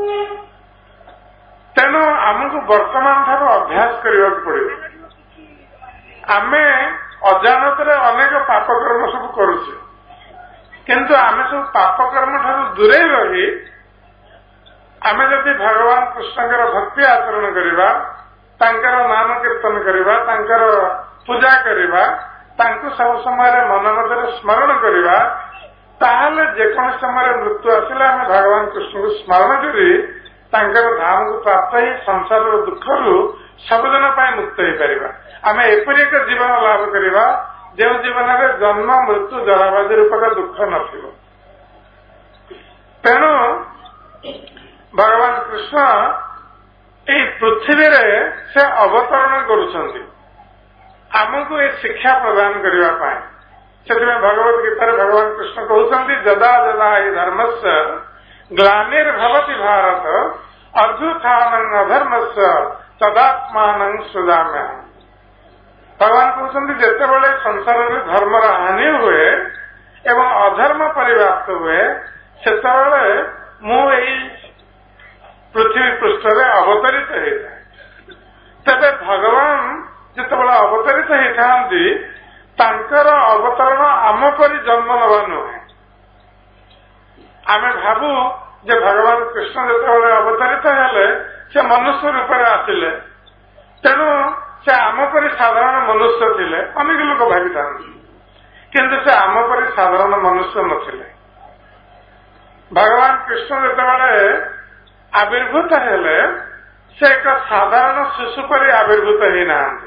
ତେଣୁ ଆମକୁ ବର୍ତ୍ତମାନ ଠାରୁ ଅଭ୍ୟାସ କରିବାକୁ ପଡିବ। ଆମେ ଅଜାଣତରେ ଅନେକ ପାପ କର୍ମ ସବୁ କରୁଛେ, କିନ୍ତୁ ଆମେ ସବୁ ପାପ କର୍ମ ଠାରୁ ଦୂରେଇ ରହି ଆମେ ଯଦି ଭଗବାନ କୃଷ୍ଣଙ୍କର ଭକ୍ତି ଆଚରଣ କରିବା, ତାଙ୍କର ନାମ କୀର୍ତ୍ତନ କରିବା, ତାଙ୍କର ପୂଜା କରିବା, ତାଙ୍କୁ ସବୁ ସମୟରେ ମନ ମଧ୍ୟରେ ସ୍ମରଣ କରିବା, ତାହେଲେ ଯେକୌଣସି ସମୟରେ ମୃତ୍ୟୁ ଆସିଲେ ଆମେ ଭଗବାନ କୃଷ୍ଣଙ୍କୁ ସ୍ମରଣ କରି ତାଙ୍କର ଧାମକୁ ପ୍ରାପ୍ତ ହେଇ ସଂସାରର ଦୁଃଖରୁ ସବୁଦିନ ପାଇଁ ମୁକ୍ତ ହେଇପାରିବା। ଆମେ ଏପରି ଏକ ଜୀବନ ଲାଭ କରିବା ଯେଉଁ ଜୀବନରେ ଜନ୍ମ ମୃତ୍ୟୁ ଜରାବାଦି ରୂପକ ଦୁଃଖ ନଥିବ। ତେଣୁ ଭଗବାନ କୃଷ୍ଣ ଏଇ ପୃଥିବୀରେ ସେ ଅବତରଣ କରୁଛନ୍ତି ଆମକୁ ଏ ଶିକ୍ଷା ପ୍ରଦାନ କରିବା ପାଇଁ। ସେଥିପାଇଁ ଭଗବତ ଗୀତାରେ ଭଗବାନ କୃଷ୍ଣ କହୁଛନ୍ତି ଯଦା ଯଦା ହି ଧର୍ମସ୍ୟ ଗ୍ଲାନିର୍ଭବତି ଭାରତ ଅଭ୍ୟୁତ୍ଥାନଂ ଅଧର୍ମସ୍ୟ ତଦାତ୍ମାନଂ ସୃଜାମ୍ୟହମ୍। ଭଗବାନ କହୁଛନ୍ତି ଯେତେବେଳେ ସଂସାରରେ ଧର୍ମର ହାନି ହୁଏ ଏବଂ ଅଧର୍ମ ପରିବ୍ୟାପ୍ତ ହୁଏ ସେତେବେଳେ ମୁଁ ଏଇ ପୃଥିବୀ ପୃଷ୍ଠରେ ଅବତରିତ ହେଇଥାଏ। ତେବେ ଭଗବାନ ଯେତେବେଳେ ଅବତରିତ ହେଇଥାନ୍ତି ତାଙ୍କର ଅବତରଣ ଆମ ପରି ଜନ୍ମ ନେବା ନୁହେଁ। ଆମେ ଭାବୁ ଯେ ଭଗବାନ କୃଷ୍ଣ ଯେତେବେଳେ ଅବତରିତ ହେଲେ ସେ ମନୁଷ୍ୟ ରୂପରେ ଆସିଲେ, ତେଣୁ ସେ ଆମ ପରି ସାଧାରଣ ମନୁଷ୍ୟ ଥିଲେ, ଅନେକ ଲୋକ ଭାବିଥାନ୍ତି। କିନ୍ତୁ ସେ ଆମ ପରି ସାଧାରଣ ମନୁଷ୍ୟ ନଥିଲେ। ଭଗବାନ କୃଷ୍ଣ ଯେତେବେଳେ ଆବିର୍ଭୂତ ହେଲେ ସେ ଏକ ସାଧାରଣ ଶିଶୁ ପରି ଆବିର୍ଭୂତ ହେଇନାହାନ୍ତି।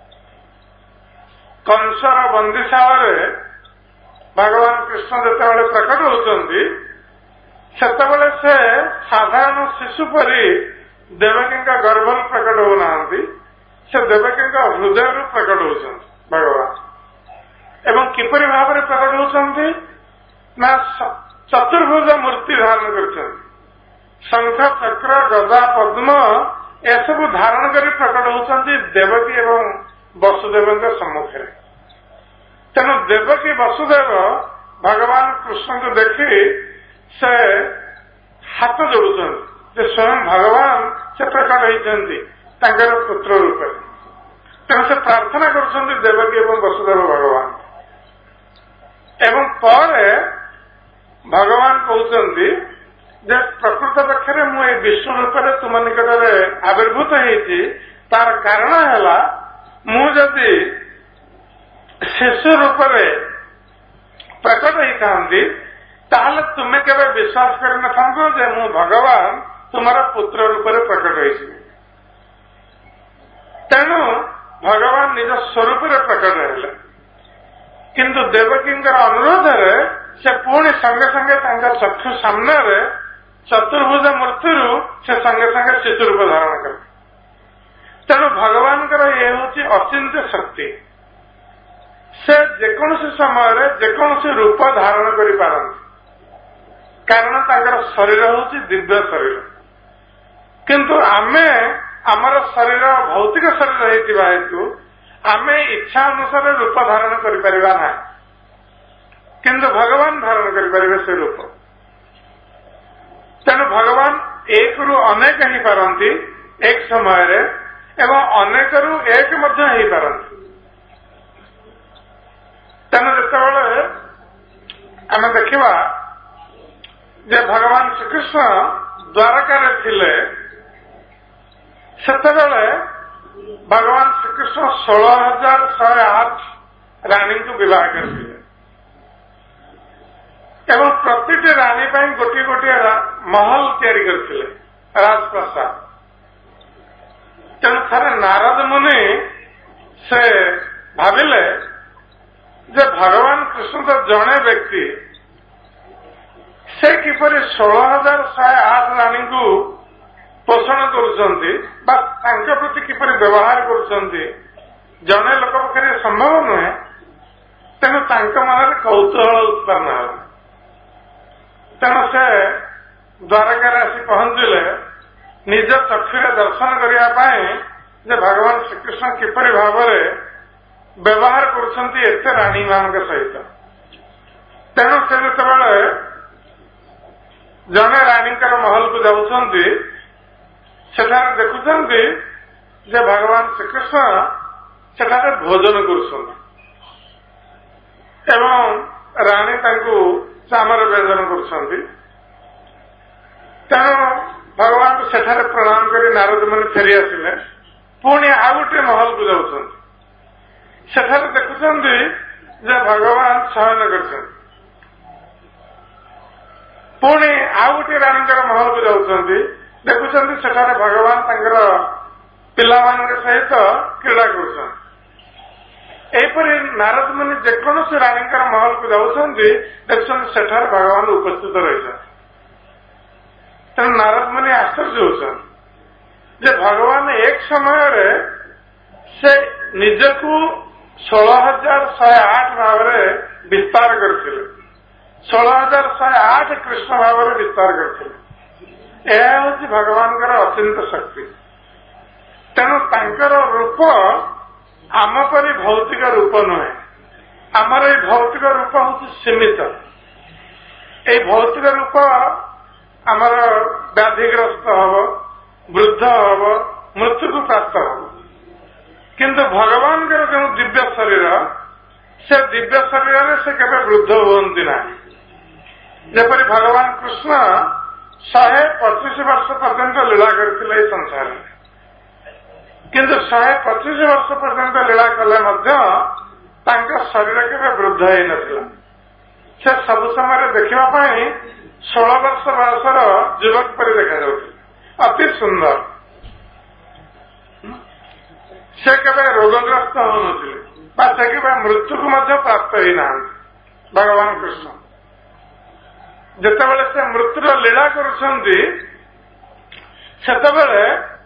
କଂସର ବନ୍ଦିଶାଳାରେ ଭଗବାନ କୃଷ୍ଣ ଯେତେବେଳେ ପ୍ରକଟ ହେଉଛନ୍ତି ସେତେବେଳେ ସେ ସାଧାରଣ ଶିଶୁ ପରି ଦେବକୀଙ୍କ ଗର୍ଭରୁ ପ୍ରକଟ ହେଉନାହାନ୍ତି, ସେ ଦେବକୀଙ୍କ ହୃଦୟରୁ ପ୍ରକଟ ହେଉଛନ୍ତି ଭଗବାନ। ଏବଂ କିପରି ଭାବରେ ପ୍ରକଟ ହେଉଛନ୍ତି ନା ଚତୁର୍ଭୁଜ ମୂର୍ତ୍ତି ଧାରଣ କରିଛନ୍ତି। ଶଙ୍ଖ ଚକ୍ର ଗଦା ପଦ୍ମ ଏସବୁ ଧାରଣ କରି ପ୍ରକଟ ହେଉଛନ୍ତି ଦେବକୀ ଏବଂ ବସୁଦେବଙ୍କ ସମ୍ମୁଖରେ। ତେଣୁ ଦେବକୀ ବସୁଦେବ ଭଗବାନ କୃଷ୍ଣଙ୍କୁ ଦେଖି ସେ ହାତ ଯୋଡୁଛନ୍ତି ଯେ ସ୍ୱୟଂ ଭଗବାନ ସେ ପ୍ରକଟ ହେଇଛନ୍ତି ତାଙ୍କର ପୁତ୍ର ରୂପରେ। ତେଣୁ ସେ ପ୍ରାର୍ଥନା କରୁଛନ୍ତି ଦେବକୀ ଏବଂ ବସୁଦେବ ଭଗବାନ। ଏବଂ ପରେ ଭଗବାନ କହୁଛନ୍ତି ଯେ ପ୍ରକୃତ ପକ୍ଷରେ ମୁଁ ଏଇ ବିଷ୍ଣୁ ରୂପରେ ତୁମ ନିକଟରେ ଆବିର୍ଭୂତ ହେଇଛି, ତାର କାରଣ ହେଲା ମୁଁ ଯଦି ଶିଶୁ ରୂପରେ ପ୍ରକଟ ହେଇଥାନ୍ତି ତାହେଲେ ତୁମେ କେବେ ବିଶ୍ୱାସ କରିନଥାନ୍ତ ଯେ ମୁଁ ଭଗବାନ ତୁମର ପୁତ୍ର ରୂପରେ ପ୍ରକଟ ହେଇଛି। ତେଣୁ ଭଗବାନ ନିଜ ସ୍ୱରୂପରେ ପ୍ରକଟ ହେଲେ। କିନ୍ତୁ ଦେବକୀଙ୍କର ଅନୁରୋଧରେ ସେ ପୁଣି ସଙ୍ଗେ ସଙ୍ଗେ ତାଙ୍କ ଚକ୍ଷୁ ସାମ୍ନାରେ ଚତୁର୍ଭୁଜ ମୂର୍ତ୍ତିରୁ ସେ ସଙ୍ଗେ ସଙ୍ଗେ ଶିଶୁ ରୂପ ଧାରଣ କଲେ। ତେଣୁ ଭଗବାନଙ୍କର ଇଏ ହେଉଛି ଅଚିନ୍ତ୍ୟ ଶକ୍ତି। ସେ ଯେକୌଣସି ସମୟରେ ଯେକୌଣସି ରୂପ ଧାରଣ କରିପାରନ୍ତି, କାରଣ ତାଙ୍କର ଶରୀର ହେଉଛି ଦିବ୍ୟ ଶରୀର। କିନ୍ତୁ ଆମେ ଆମର ଶରୀର ଭୌତିକ ଶରୀର ହେଇଥିବା ହେତୁ ଆମେ ଇଚ୍ଛା ଅନୁସାରେ ରୂପ ଧାରଣ କରିପାରିବା ନାହିଁ, କିନ୍ତୁ ଭଗବାନ ଧାରଣ କରିପାରିବେ ସେ ରୂପ। ତେଣୁ ଭଗବାନ ଏକରୁ ଅନେକ ହେଇପାରନ୍ତି ଏକ ସମୟରେ ଏବଂ ଅନେକରୁ ଏକ ମଧ୍ୟ ହେଇପାରନ୍ତି। ତେଣୁ ଯେତେବେଳେ ଆମେ ଦେଖିବା ଯେ ଭଗବାନ ଶ୍ରୀକୃଷ୍ଣ ଦ୍ୱାରକାରେ ଥିଲେ ସେତେବେଳେ ଭଗବାନ ଶ୍ରୀକୃଷ୍ଣ ଷୋହଳ ହଜାର ଶହେ ଆଠ ରାଣୀଙ୍କୁ ବିବାହ କରିଥିଲେ ଏବଂ ପ୍ରତିଟି ରାଣୀ ପାଇଁ ଗୋଟିଏ ଗୋଟିଏ ମହଲ ତିଆରି କରିଥିଲେ, ରାଜପ୍ରସାଦ। ତେଣୁ ଥରେ ନାରଦ ମୁନି ସେ ଭାବିଲେ ଯେ ଭଗବାନ କୃଷ୍ଣ ତ ଜଣେ ବ୍ୟକ୍ତି, ସେ କିପରି ଷୋହଳ ହଜାର ଶହେ ଆଠ ରାଣୀଙ୍କୁ ପୋଷଣ କରୁଛନ୍ତି ବା ତାଙ୍କ ପ୍ରତି କିପରି ବ୍ୟବହାର କରୁଛନ୍ତି, ଜଣେ ଲୋକ ପକ୍ଷରେ ସମ୍ଭବ ନୁହେଁ। ତେଣୁ ତାଙ୍କ ମନରେ କୌତୂହଳ ଉତ୍ପନ୍ନ ହେଲା। ତେଣୁ ସେ ଦ୍ୱାରକାରେ ଆସି ପହଞ୍ଚିଲେ ନିଜ ଚକ୍ଷୁରେ ଦର୍ଶନ କରିବା ପାଇଁ ଯେ ଭଗବାନ ଶ୍ରୀକୃଷ୍ଣ କିପରି ଭାବରେ ବ୍ୟବହାର କରୁଛନ୍ତି ଏତେ ରାଣୀ ମାନଙ୍କ ସହିତ। ତେଣୁ ସେ ଯେତେବେଳେ ଜଣେ ରାଣୀଙ୍କର ମହଲକୁ ଯାଉଛନ୍ତି ସେଠାରେ ଦେଖୁଛନ୍ତି ଯେ ଭଗବାନ ଶ୍ରୀକୃଷ୍ଣ ସେଠାରେ ଭୋଜନ କରୁଛନ୍ତି ଏବଂ ରାଣୀ ତାଙ୍କୁ ଚାମର ବ୍ୟଞ୍ଜନ କରୁଛନ୍ତି। ତେଣୁ ଭଗବାନଙ୍କୁ ସେଠାରେ ପ୍ରଣାମ କରି ନାରଦ ମୁନି ଫେରି ଆସିଲେ। ପୁଣି ଆଉ ଗୋଟିଏ ମହଲକୁ ଯାଉଛନ୍ତି, ସେଠାରେ ଦେଖୁଛନ୍ତି ଯେ ଭଗବାନ ଶୟନ କରିଛନ୍ତି। ପୁଣି ଆଉ ଗୋଟିଏ ରାଣୀଙ୍କର ମହଲକୁ ଯାଉଛନ୍ତି, ଦେଖୁଛନ୍ତି ସେଠାରେ ଭଗବାନ ତାଙ୍କର ପିଲାମାନଙ୍କ ସହିତ କ୍ରୀଡ଼ା କରୁଛନ୍ତି। ଏହିପରି ନାରଦ ମୁନି ଯେକୌଣସି ରାଣୀଙ୍କର ମହଲକୁ ଯାଉଛନ୍ତି ଦେଖୁଛନ୍ତି ସେଠାରେ ଭଗବାନ ଉପସ୍ଥିତ ରହିଛନ୍ତି। ତେଣୁ ନାରଦ ମୁନି ଆଶ୍ଚର୍ଯ୍ୟ ହେଉଛନ୍ତି ଯେ ଭଗବାନ ଏକ ସମୟରେ ସେ ନିଜକୁ ଷୋହଳ ହଜାର ଶହେ ଆଠ ଭାବରେ ବିସ୍ତାର କରିଥିଲେ, ଷୋହଳ ହଜାର ଶହେ ଆଠ କୃଷ୍ଣ ଭାବରେ ବିସ୍ତାର କରିଥିଲେ। ଏହା ହେଉଛି ଭଗବାନଙ୍କର ଅଚିନ୍ତ୍ୟ ଶକ୍ତି। ତେଣୁ ତାଙ୍କର ରୂପ ଆମ ପରି ଭୌତିକ ରୂପ ନୁହେଁ। ଆମର ଏଇ ଭୌତିକ ରୂପ ହଉଛି ସୀମିତ। ଏଇ ଭୌତିକ ରୂପ ଆମର ବ୍ୟାଧିଗ୍ରସ୍ତ ହବ, ବୃଦ୍ଧ ହବ, ମୃତ୍ୟୁକୁ ପ୍ରାପ୍ତ ହବ। କିନ୍ତୁ ଭଗବାନଙ୍କର ଯେଉଁ ଦିବ୍ୟ ଶରୀର, ସେ ଦିବ୍ୟ ଶରୀରରେ ସେ କେବେ ବୃଦ୍ଧ ହୁଅନ୍ତି ନାହିଁ। ଯେପରି ଭଗବାନ କୃଷ୍ଣ ଶହେ ପଚିଶ ବର୍ଷ ପର୍ଯ୍ୟନ୍ତ ଲୀଳା କରିଥିଲେ ଏଇ ସଂସାରରେ, କିନ୍ତୁ ଶହେ ପଚିଶ ବର୍ଷ ପର୍ଯ୍ୟନ୍ତ ଲୀଳା କଲେ ମଧ୍ୟ ତାଙ୍କ ଶରୀର କେବେ ବୃଦ୍ଧ ହେଇନଥିଲା। ସେ ସବୁ ସମୟରେ ଦେଖିବା ପାଇଁ ଷୋହଳ ବର୍ଷ ବୟସର ଯୁବକ ପରି ଦେଖାଯାଉଥିଲେ, ଅତି ସୁନ୍ଦର। ସେ କେବେ ରୋଗଗ୍ରସ୍ତ ହେଉନଥିଲେ ବା ସେ କେବେ ମୃତ୍ୟୁକୁ ମଧ୍ୟ ପ୍ରାପ୍ତ ହେଇନାହାନ୍ତି। ଭଗବାନ କୃଷ୍ଣ ଯେତେବେଳେ ସେ ମୃତ୍ୟୁର ଲୀଳା କରୁଛନ୍ତି, ସେତେବେଳେ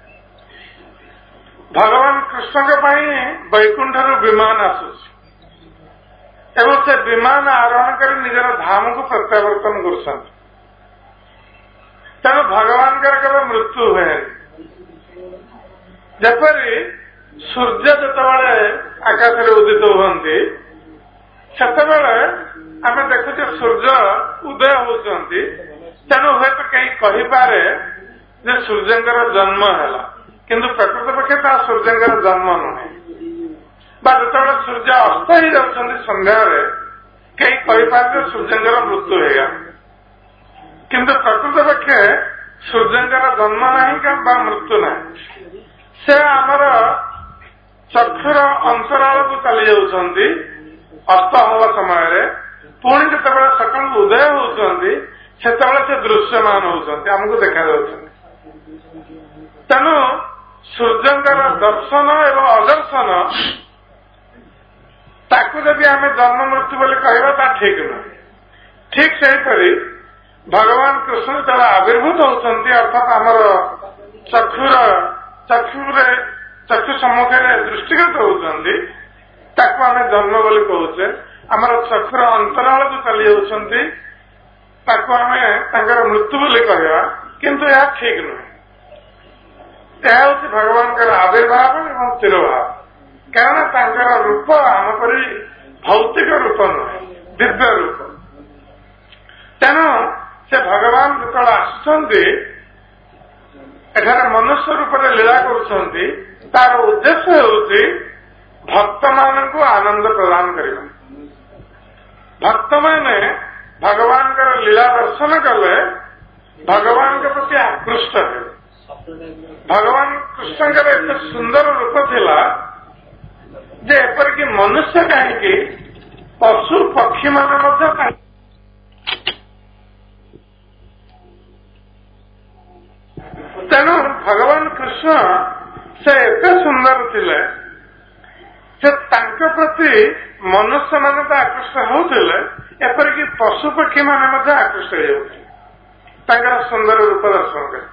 ଭଗବାନ କୃଷ୍ଣଙ୍କ ପାଇଁ ବୈକୁଣ୍ଠରୁ ବିମାନ ଆସୁଛି ଏବଂ ସେ ବିମାନ ଆରୋହଣ କରି ନିଜର ଧାମକୁ ପ୍ରତ୍ୟାବର୍ତ୍ତନ କରୁଛନ୍ତି। ତେଣୁ ଭଗବାନଙ୍କର କେବେ ମୃତ୍ୟୁ ହୁଏନି। ଯେପରି ସୂର୍ଯ୍ୟ ଯେତେବେଳେ ଆକାଶରେ ଉଦିତ ହୁଅନ୍ତି, ସେତେବେଳେ ଆମେ ଦେଖୁଛେ ସୂର୍ଯ୍ୟ ଉଦୟ ହେଉଛନ୍ତି, ତେଣୁ ହୁଏତ କେହି କହିପାରେ ଯେ ସୂର୍ଯ୍ୟଙ୍କର ଜନ୍ମ ହେଲା, କିନ୍ତୁ ପ୍ରକୃତ ପକ୍ଷେ ତାହା ସୂର୍ଯ୍ୟଙ୍କର ଜନ୍ମ ନୁହେଁ। ବା ଯେତେବେଳେ ସୂର୍ଯ୍ୟ ଅସ୍ତ ହେଇଯାଉଛନ୍ତି ସନ୍ଧ୍ୟାରେ, କେହି କହିପାରେ ଯେ ସୂର୍ଯ୍ୟଙ୍କର ମୃତ୍ୟୁ ହେଇଗଲା, କିନ୍ତୁ ପ୍ରକୃତ ପକ୍ଷେ ସୂର୍ଯ୍ୟଙ୍କର ଜନ୍ମ ନାହିଁ ବା ମୃତ୍ୟୁ ନାହିଁ। ସେ ଆମର ଚକ୍ଷୁର ଅନ୍ତରାଳକୁ ଚାଲି ଯାଉଛନ୍ତି ଅସ୍ତ ହେବା ସମୟରେ, ପୁଣି ଯେତେବେଳେ ସକାଳୁ ଉଦୟ ହେଉଛନ୍ତି ସେତେବେଳେ ସେ ଦୃଶ୍ୟମାନ ହେଉଛନ୍ତି, ଆମକୁ ଦେଖାଯାଉଛନ୍ତି। ତେଣୁ ସୂର୍ଯ୍ୟଙ୍କର ଦର୍ଶନ ଏବଂ ଅଦର୍ଶନ, ତାକୁ ଯଦି ଆମେ ଜନ୍ମ ମୃତ୍ୟୁ ବୋଲି କହିବା ତା ଠିକ ନୁହେଁ। ଠିକ ସେହିପରି ଭଗବାନ କୃଷ୍ଣ ଯେତେବେଳେ ଆବିର୍ଭୂତ ହେଉଛନ୍ତି, ଅର୍ଥାତ୍ ଆମର ଚକ୍ଷୁର ଚକ୍ଷୁରେ ଚକ୍ଷୁ ସମ୍ମୁଖରେ ଦୃଷ୍ଟିଗତ ହେଉଛନ୍ତି, ତାକୁ ଆମେ ଜନ୍ମ ବୋଲି କହୁଛେ। ଆମର ଚକ୍ଷୁର ଅନ୍ତରାଳକୁ ଚାଲି ଯାଉଛନ୍ତି, ତାକୁ ଆମେ ତାଙ୍କର ମୃତ୍ୟୁ ବୋଲି କହିବା, କିନ୍ତୁ ଏହା ଠିକ ନୁହେଁ। ଏହା ହେଉଛି ଭଗବାନଙ୍କର ଆବିର୍ଭାବ ଏବଂ ତିରୋଭାବ। କାରଣ ତାଙ୍କର ରୂପ ଆମ ପରି ଭୌତିକ ରୂପ ନୁହେଁ, ଦିବ୍ୟ ରୂପ। ତେଣୁ ସେ ଭଗବାନ ଯେତେବେଳେ ଆସୁଛନ୍ତି, ଏଠାରେ ମନୁଷ୍ୟ ରୂପରେ ଲୀଳା କରୁଛନ୍ତି, ତାର ଉଦ୍ଦେଶ୍ୟ ହେଉଛି ଭକ୍ତମାନଙ୍କୁ ଆନନ୍ଦ ପ୍ରଦାନ କରିବା। ଭକ୍ତମାନେ ଭଗବାନଙ୍କର ଲୀଳା ଦର୍ଶନ କଲେ ଭଗବାନଙ୍କ ପ୍ରତି ଆକୃଷ୍ଟ ହେବେ। ଭଗବାନ କୃଷ୍ଣଙ୍କର ଏତେ ସୁନ୍ଦର ରୂପ ଥିଲା ଯେ ଏପରିକି ମନୁଷ୍ୟ କାହିଁକି, ପଶୁ ପକ୍ଷୀମାନେ ମଧ୍ୟ କାହିଁକି ତେଣୁ ଭଗବାନ କୃଷ୍ଣ ସେ ଏତେ ସୁନ୍ଦର ଥିଲେ ଯେ ତାଙ୍କ ପ୍ରତି ମନୁଷ୍ୟମାନେ ତ ଆକୃଷ୍ଟ ହେଉଥିଲେ, ଏପରିକି ପଶୁ ପକ୍ଷୀମାନେ ମଧ୍ୟ ଆକୃଷ୍ଟ ହେଉଥିଲେ ତାଙ୍କର ସୁନ୍ଦର ରୂପ ଦର୍ଶନ କରି।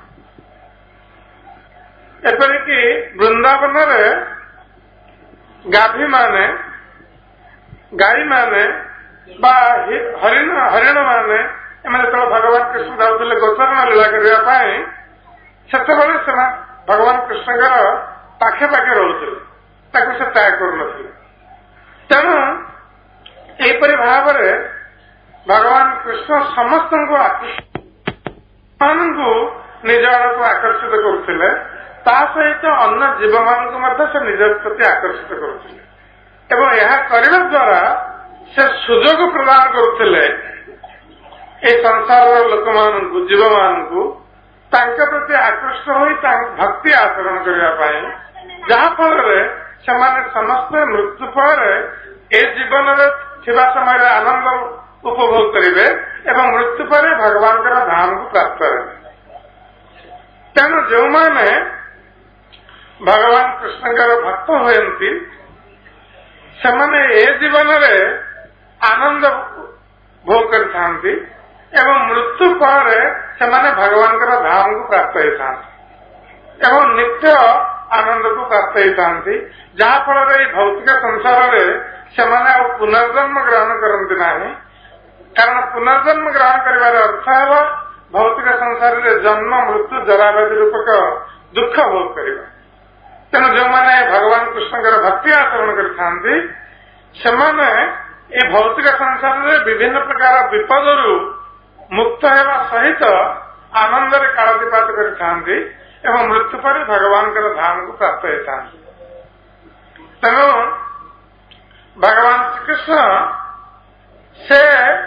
ଏପରିକି ବୃନ୍ଦାବନରେ ଗାଭୀମାନେ, ଗାଈମାନେ ବା ହରିଣ ହରିଣ ମାନେ ଏମାନେ ଯେତେବେଳେ ଭଗବାନ କୃଷ୍ଣ ଯାଉଥିଲେ ଗୋଚରଣ ଲୀଳା କରିବା ପାଇଁ, ସେତେବେଳେ ସେମାନେ ଭଗବାନ କୃଷ୍ଣଙ୍କର ପାଖେ ପାଖେ ରହୁଥିଲେ, ତାକୁ ସେ ତ୍ୟାଗ କରୁନଥିଲେ। ତେଣୁ ଏହିପରି ଭାବରେ ଭଗବାନ କୃଷ୍ଣ ସମସ୍ତଙ୍କୁ ମାନଙ୍କୁ ନିଜ ଆଡ଼କୁ ଆକର୍ଷିତ କରୁଥିଲେ, ତା ସହିତ ଅନ୍ୟ ଜୀବମାନଙ୍କୁ ମଧ୍ୟ ସେ ନିଜ ପ୍ରତି ଆକର୍ଷିତ କରୁଥିଲେ ଏବଂ ଏହା କରିବା ଦ୍ୱାରା ସେ ସୁଯୋଗ ପ୍ରଦାନ କରୁଥିଲେ এই ସଂସାରର ଲୋକମାନଙ୍କୁ, ଜୀବମାନଙ୍କୁ ତାଙ୍କ ପ୍ରତି ଆକୃଷ୍ଟ ହୋଇ ଭକ୍ତି ଆଚରଣ କରିବା ପାଇଁ, ଯାହାଫଳରେ ସେମାନେ ସମସ୍ତେ ମୃତ୍ୟୁ ପରେ ଏ ଜୀବନରେ ଥିବା ସମୟରେ ଆନନ୍ଦ ଉପଭୋଗ କରିବେ ଏବଂ ମୃତ୍ୟୁ ପରେ ଭଗବାନଙ୍କର ଧାମକୁ ପ୍ରାପ୍ତ ହେବେ। ତେଣୁ ଯେଉଁମାନେ ଭଗବାନ କୃଷ୍ଣଙ୍କର ଭକ୍ତ ହୁଅନ୍ତି, ସେମାନେ ଏ ଜୀବନରେ ଆନନ୍ଦ ଭୋଗ କରିଥାନ୍ତି ଏବଂ ମୃତ୍ୟୁ ପରେ ସେମାନେ ଭଗବାନଙ୍କର ଧାମକୁ ପ୍ରାପ୍ତ ହେଇଥାନ୍ତି ଏବଂ ନିତ୍ୟ ଆନନ୍ଦକୁ ପ୍ରାପ୍ତ ହେଇଥାନ୍ତି, ଯାହାଫଳରେ ଏଇ ଭୌତିକ ସଂସାରରେ ସେମାନେ ଆଉ ପୁନର୍ଜନ୍ମ ଗ୍ରହଣ କରନ୍ତି ନାହିଁ। କାରଣ ପୁନର୍ଜନ୍ମ ଗ୍ରହଣ କରିବାର ଅର୍ଥ ହେବ ଭୌତିକ ସଂସାରରେ ଜନ୍ମ, ମୃତ୍ୟୁ, ଜରାବ୍ୟାଧି ରୂପକ ଦୁଃଖ ଭୋଗ କରିବା। ତେଣୁ ଯେଉଁମାନେ ଭଗବାନ କୃଷ୍ଣଙ୍କର ଭକ୍ତି ଆଚରଣ କରିଥାନ୍ତି ସେମାନେ ଏ ଭୌତିକ ସଂସାରରେ ବିଭିନ୍ନ ପ୍ରକାର ବିପଦରୁ ମୁକ୍ତ ହେବା ସହିତ ଆନନ୍ଦରେ କାଳତିପାତ କରିଥାନ୍ତି ଏବଂ ମୃତ୍ୟୁ ପରେ ଭଗବାନଙ୍କର ଧାମକୁ ପ୍ରାପ୍ତ ହୋଇଥାନ୍ତି। ତେଣୁ ଭଗବାନ ଶ୍ରୀକୃଷ୍ଣ ସେ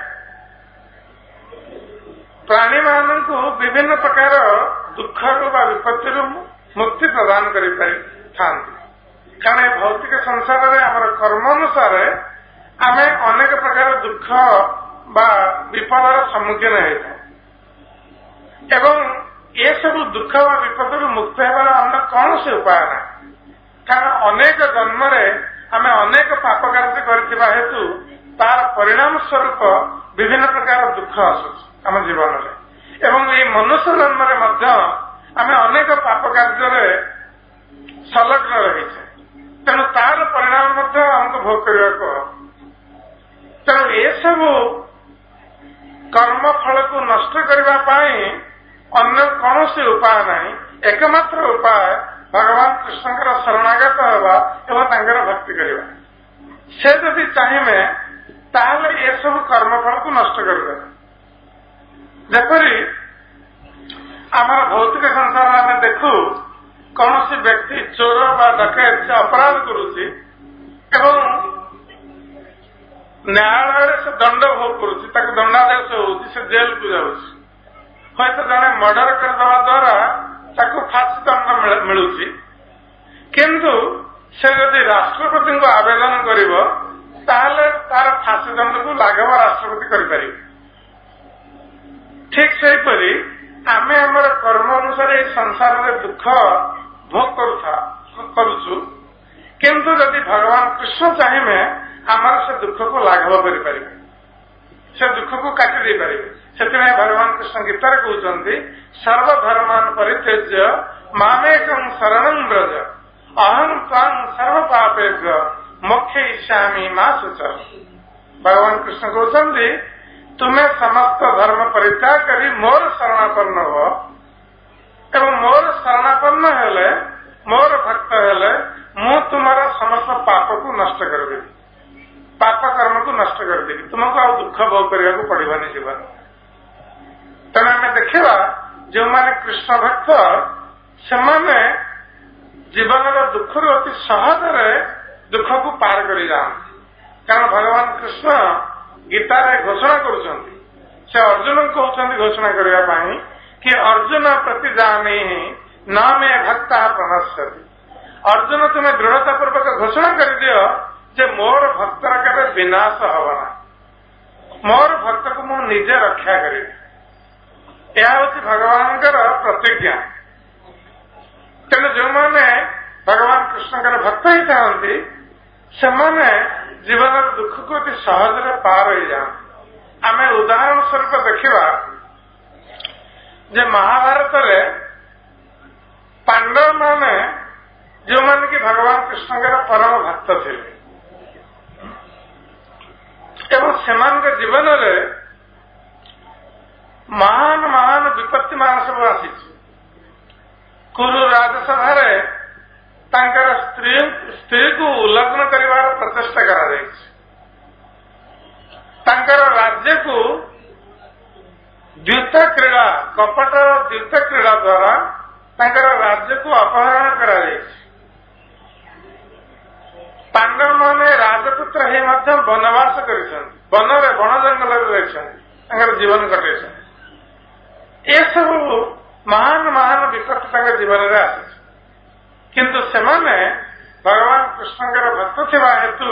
ପ୍ରାଣୀମାନଙ୍କୁ ବିଭିନ୍ନ ପ୍ରକାର ଦୁଃଖରୁ ବା ବିପତ୍ତିରୁ ମୁକ୍ତି ପ୍ରଦାନ କରିପାରିଥାନ୍ତି। କାରଣ ଏ ଭୌତିକ ସଂସାରରେ ଆମର କର୍ମ ଅନୁସାରେ ଆମେ ଅନେକ ପ୍ରକାର ଦୁଃଖ ବା ବିପଦର ସମ୍ମୁଖୀନ ହେଇଥାଉ ଏବଂ ଏସବୁ ଦୁଃଖ ବା ବିପଦରୁ ମୁକ୍ତ ହେବାର ଆମର କୌଣସି ଉପାୟ ନାହିଁ। କାରଣ ଅନେକ ଜନ୍ମରେ ଆମେ ଅନେକ ପାପ କାର୍ଯ୍ୟ କରିଥିବା ହେତୁ ତାର ପରିଣାମ ସ୍ୱରୂପ ବିଭିନ୍ନ ପ୍ରକାର ଦୁଃଖ ଆସୁଛି ଆମ ଜୀବନରେ ଏବଂ ଏଇ ମନୁଷ୍ୟ ଜନ୍ମରେ ମଧ୍ୟ ଆମେ ଅନେକ ପାପ କାର୍ଯ୍ୟରେ ସଂଲଗ୍ନ ରହିଛେ। ତେଣୁ ତାର ପରିଣାମ ମଧ୍ୟ ଆମକୁ ଭୋଗ କରିବାକୁ ହବ। ତେଣୁ ଏସବୁ କର୍ମ ଫଳକୁ ନଷ୍ଟ କରିବା ପାଇଁ ଅନ୍ୟ କୌଣସି ଉପାୟ ନାହିଁ। ଏକମାତ୍ର ଉପାୟ ଭଗବାନ କୃଷ୍ଣଙ୍କର ଶରଣାଗତ ହେବା ଏବଂ ତାଙ୍କର ଭକ୍ତି କରିବା। ସେ ଯଦି ଚାହିଁବେ ତାହେଲେ ଏସବୁ କର୍ମଫଳକୁ ନଷ୍ଟ କରିଦେବେ। ଯେପରି ଆମର ଭୌତିକ ସଂସାରରେ ଆମେ ଦେଖୁ କୌଣସି ବ୍ୟକ୍ତି ଚୋର ବା ଡକାୟତ ସେ ଅପରାଧ କରୁଛି ଏବଂ ନ୍ୟାୟାଳୟରେ ସେ ଦଣ୍ଡ ଭୋଗ କରୁଛି, ତାକୁ ଦଣ୍ଡାଦେଶ ହଉଛି, ସେ ଜେଲକୁ ଯାଉଛି। ହୁଏତ ଜଣେ ମର୍ଡର କରିଦେବା ଦ୍ୱାରା ତାକୁ ଫାଶୀ ଦଣ୍ଡ ମିଳୁଛି, କିନ୍ତୁ ସେ ଯଦି ରାଷ୍ଟ୍ରପତିଙ୍କୁ ଆବେଦନ କରିବ ତାହେଲେ ତାର ଫାଶୀ ଦଣ୍ଡକୁ ଲାଘବ ରାଷ୍ଟ୍ରପତି କରିପାରିବେ। ଠିକ ସେହିପରି ଆମେ ଆମର କର୍ମ ଅନୁସାରେ ଏହି ସଂସାରରେ ଦୁଃଖ ଭୋଗ କରୁଛୁ, କିନ୍ତୁ ଯଦି ଭଗବାନ କୃଷ୍ଣ ଚାହିଁବେ ଆମର ସେ ଦୁଃଖକୁ ଲାଘବ କରିପାରିବେ, ସେ ଦୁଃଖକୁ କାଟି ଦେଇପାରିବେ। ସେଥିପାଇଁ ଭଗବାନ କୃଷ୍ଣ ଗୀତାରେ କହୁଛନ୍ତି ସର୍ବଧର୍ମାନ ପରିତ୍ୟଜ୍ୟ ମାମେକଂ ଶରଣଂ ବ୍ରଜ ଅହଂ ତ୍ୱାଂ ସର୍ବ ପାପେଭ୍ୟ ମୋକ୍ଷୟିଷ୍ୟାମି ମା ଶୁଚ। ଭଗବାନ କୃଷ୍ଣ କହୁଛନ୍ତି ତୁମେ ସମସ୍ତ ଧର୍ମ ପରିତ୍ୟାଗ କରି ମୋର ଶରଣାପନ୍ନ ହୁଅ ଏବଂ ମୋର ଶରଣାପନ୍ନ ହେଲେ, ମୋର ଭକ୍ତ ହେଲେ ମୁଁ ତୁମର ସମସ୍ତ ପାପକୁ ନଷ୍ଟ କରିଦେବି, ପାପ କର୍ମକୁ ନଷ୍ଟ କରିଦେବି, ତୁମକୁ ଆଉ ଦୁଃଖ ଭୋଗ କରିବାକୁ ପଡିବନି ଜୀବନ। ତେଣୁ ଆମେ ଦେଖିବା ଯେଉଁମାନେ କୃଷ୍ଣ ଭକ୍ତ ସେମାନେ ଜୀବନର ଦୁଃଖରୁ ଅତି ସହଜରେ ଦୁଃଖକୁ ପାର କରିଯାଆନ୍ତି। କାରଣ ଭଗବାନ କୃଷ୍ଣ ଗୀତାରେ ଘୋଷଣା କରୁଛନ୍ତି, ସେ ଅର୍ଜୁନଙ୍କୁ କହୁଛନ୍ତି ଘୋଷଣା କରିବା ପାଇଁ କି ଅର୍ଜୁନ ପ୍ରତି ଜାନି ନ ମେ ଭକ୍ତା ପ୍ରଣଶ୍ୟତି। ଅର୍ଜୁନ ତୁମେ ଦୃଢତା ପୂର୍ବକ ଘୋଷଣା କରିଦିଅ ଯେ ମୋର ଭକ୍ତର କେବେ ବିନାଶ ହବ ନା, ମୋର ଭକ୍ତକୁ ମୁଁ ନିଜେ ରକ୍ଷା କରିବି। ଏହା ହେଉଛି ଭଗବାନଙ୍କର ପ୍ରତିଜ୍ଞା। ତେଣୁ ଯେଉଁମାନେ ଭଗବାନ କୃଷ୍ଣଙ୍କର ଭକ୍ତ ହେଇଥାନ୍ତି ସେମାନେ ଜୀବନର ଦୁଃଖକୁ ଅତି ସହଜରେ ପାର ହେଇଯାଆନ୍ତି। ଆମେ ଉଦାହରଣ ସ୍ୱରୂପ ଦେଖିବା ଯେ ମହାଭାରତରେ ପାଣ୍ଡବ ମାନେ ଯେଉଁମାନେ କି ଭଗବାନ କୃଷ୍ଣଙ୍କର ପରମ ଭକ୍ତ ଥିଲେ ଏବଂ ସେମାନଙ୍କ ଜୀବନରେ ମହାନ ମହାନ ବିପତ୍ତି ମାନ ସବୁ ଆସିଛି। କୁରୁ ରାଜସଭାରେ ତାଙ୍କର ସ୍ତ୍ରୀ ସ୍ତ୍ରୀକୁ ଉଲ୍ଲଗ୍ନ କରିବାର ପ୍ରଚେଷ୍ଟା କରାଯାଇଛି। ତାଙ୍କର ରାଜ୍ୟକୁ ଦ୍ୟୁତ କ୍ରୀଡ଼ା କପଟ ଦ୍ୟୁତ କ୍ରୀଡ଼ା ଦ୍ୱାରା ତାଙ୍କର ରାଜ୍ୟକୁ ଅପହରଣ କରାଯାଇଛି। ପାଣ୍ଡବମାନେ ରାଜପୁତ୍ର ହେଇ ମଧ୍ୟ ବନବାସ କରିଛନ୍ତି, ବନରେ ବଣ ଜଙ୍ଗଲରେ ରହିଛନ୍ତି, ତାଙ୍କର ଜୀବନ କଟେଇଛନ୍ତି। ଏସବୁ ମହାନ ମହାନ ବିପତ୍ତି ତାଙ୍କ ଜୀବନରେ ଆସିଛି, କିନ୍ତୁ ସେମାନେ ଭଗବାନ କୃଷ୍ଣଙ୍କର ଭକ୍ତ ଥିବା ହେତୁ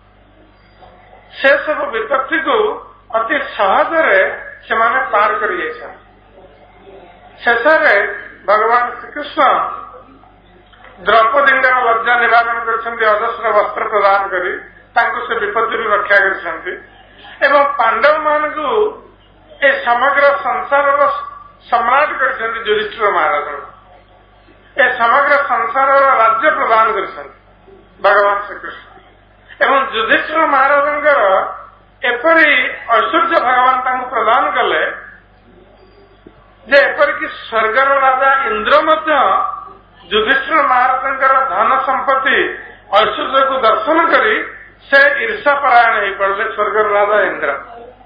ସେସବୁ ବିପତ୍ତିକୁ ଅତି ସହଜରେ ସେମାନେ ପାର କରି ଯାଇଛନ୍ତି। ଶେଷରେ ଭଗବାନ ଶ୍ରୀକୃଷ୍ଣ ଦ୍ରୌପଦୀଙ୍କର ଲଜ୍ଜା ନିବାରଣ କରିଛନ୍ତି, ଅଜସ୍ର ବସ୍ତ୍ର ପ୍ରଦାନ କରି ତାଙ୍କୁ ସେ ବିପତ୍ତିରୁ ରକ୍ଷା କରିଛନ୍ତି ଏବଂ ପାଣ୍ଡବ ମାନଙ୍କୁ ଏ ସମଗ୍ର ସଂସାରର ସମ୍ରାଟ କରିଛନ୍ତି। ଯୁଧିଷ୍ଠିର ମହାରାଜ ଏ ସମଗ୍ର ସଂସାରର ରାଜ୍ୟ ପ୍ରଦାନ କରିଛନ୍ତି ଭଗବାନ ଶ୍ରୀକୃଷ୍ଣ ଏବଂ ଯୁଧିଷ୍ଠିର ମହାରାଜଙ୍କର ଏପରି ଐଶ୍ୱର୍ଯ୍ୟ ଭଗବାନ ତାଙ୍କୁ ପ୍ରଦାନ କଲେ ଯେ ଏପରିକି ସ୍ୱର୍ଗର ରାଜା ଇନ୍ଦ୍ର ମଧ୍ୟ युधिष्ठिर महाराजंकर धन संपत्ति ऐश्वर्य को दर्शन करी से ईर्षा परायण हो पड़े स्वर्गर राजा इंद्र।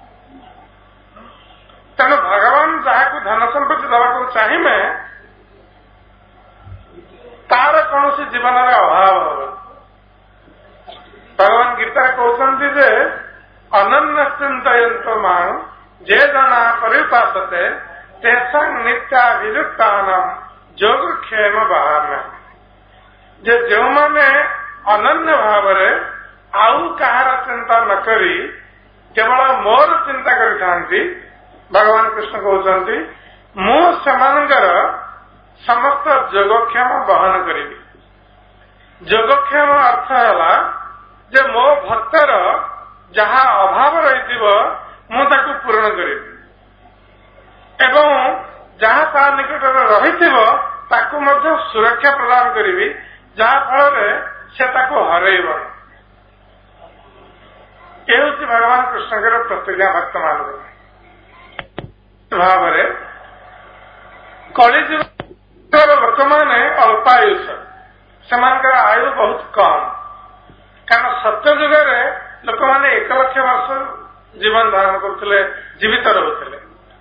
तेणु भगवान जहाँ धन संपत्ति दवाक चाहिए तार कौन सी जीवन अभाव हम। भगवान गीता कहते जे अनन्य चिंतयंत मां जे जना परिपासते तेसा नित्याभियुक्तान योगक्षेम बाहर जे जो माने अनन्य भाव आउ कहार चिंता न करी केवल मोर चिंता करिथांती भगवान कृष्ण कहते मु सेमानकर समस्त योगक्षेम बहन करी। योगक्षेम अर्थ है जे मो भक्तर जहाँ अभाव रही मु ताकू पूर्ण करी एवं जहाँ ता निकट रही ताकू मध्य सुरक्षा प्रदान करी जहाँ फल से ताकू हरइब। ये हूँ भगवान कृष्ण प्रतिज्ञा भक्त मान भाव कलिजुग लोक मैंने अल्पायुष से आयु बहुत कम कारण सत्य जुगे लोक मैंने एक लक्ष वर्ष जीवन धारण करते जीवित रोते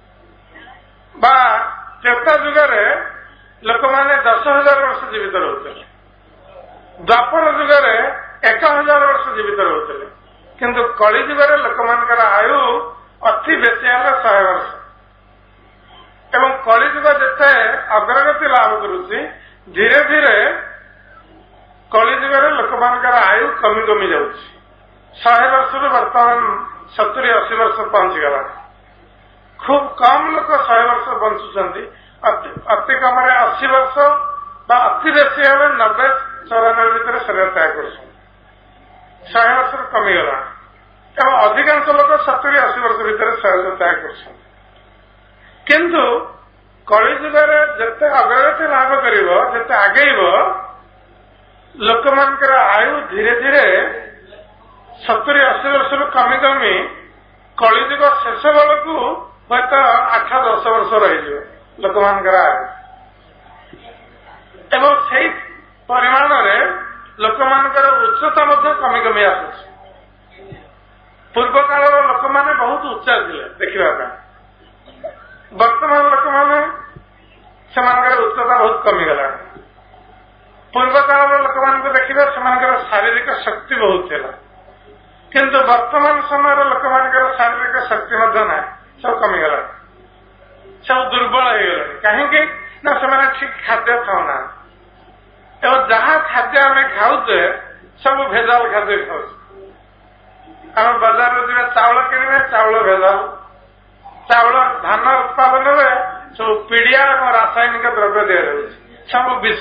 त्रेता जुगे लोक मैंने दस हजार वर्ष जीवित रोते द्वापर जुगे एक हजार वर्ष जीवित रोते किंतु कलि जुगे लोक मान आयु अति बेसी है शहे वर्ष एवं कलिजुग जिते अग्रगति लाभ करुच्ची धीरे धीरे कलिजुगे लोक मान आयु कमी कमी जाऊँगी शहे वर्ष बर्तमान सतुरी अशी वर्ष पहुंचीगला। खूब कम लोक शहे वर्ष बंचुंट अति कम अशी वर्ष अति बेसी हेल्ले नब्बे चौरानबे भितर शरीर त्याग कर शहे वर्ष कमीगला एवं अधिकांश लोक सतुरी अशी वर्ष भितर शरीर त्याग कर किंतु कलिजुगे जिते अग्रगति लाभ करते आगेब लोक मान आयु धीरे धीरे सतुरी अशी वर्ष कमी कमी कलिजुग शेष बेल को हूँ आठ दस वर्ष रही लोक मान आयु एवं से परिमाण लोक मान उच्चता कमी कमी आस पूर्व काल लोक मैंने बहुत उच्चा थे देखा वर्तमान लोक मैंने उच्चता बहुत कमीगला। पूर्व काल लोक मान देखा से शारीरिक शक्ति बहुत था किंतु वर्तमान समय लोक मान शारीरिक शक्ति ना सब कमीगला सब दुर्बल हो गले कहीं ना से ठीक खाद्य खाऊना एवं जहाँ खाद्य आम खाऊे सब भेजाल खाद्य खाऊ आम बाजार में चाउल किणे चाउल भेजाल चाउल धान उत्पादन में सब पीड़िया और रासायनिक द्रव्य दिया जाए सब विष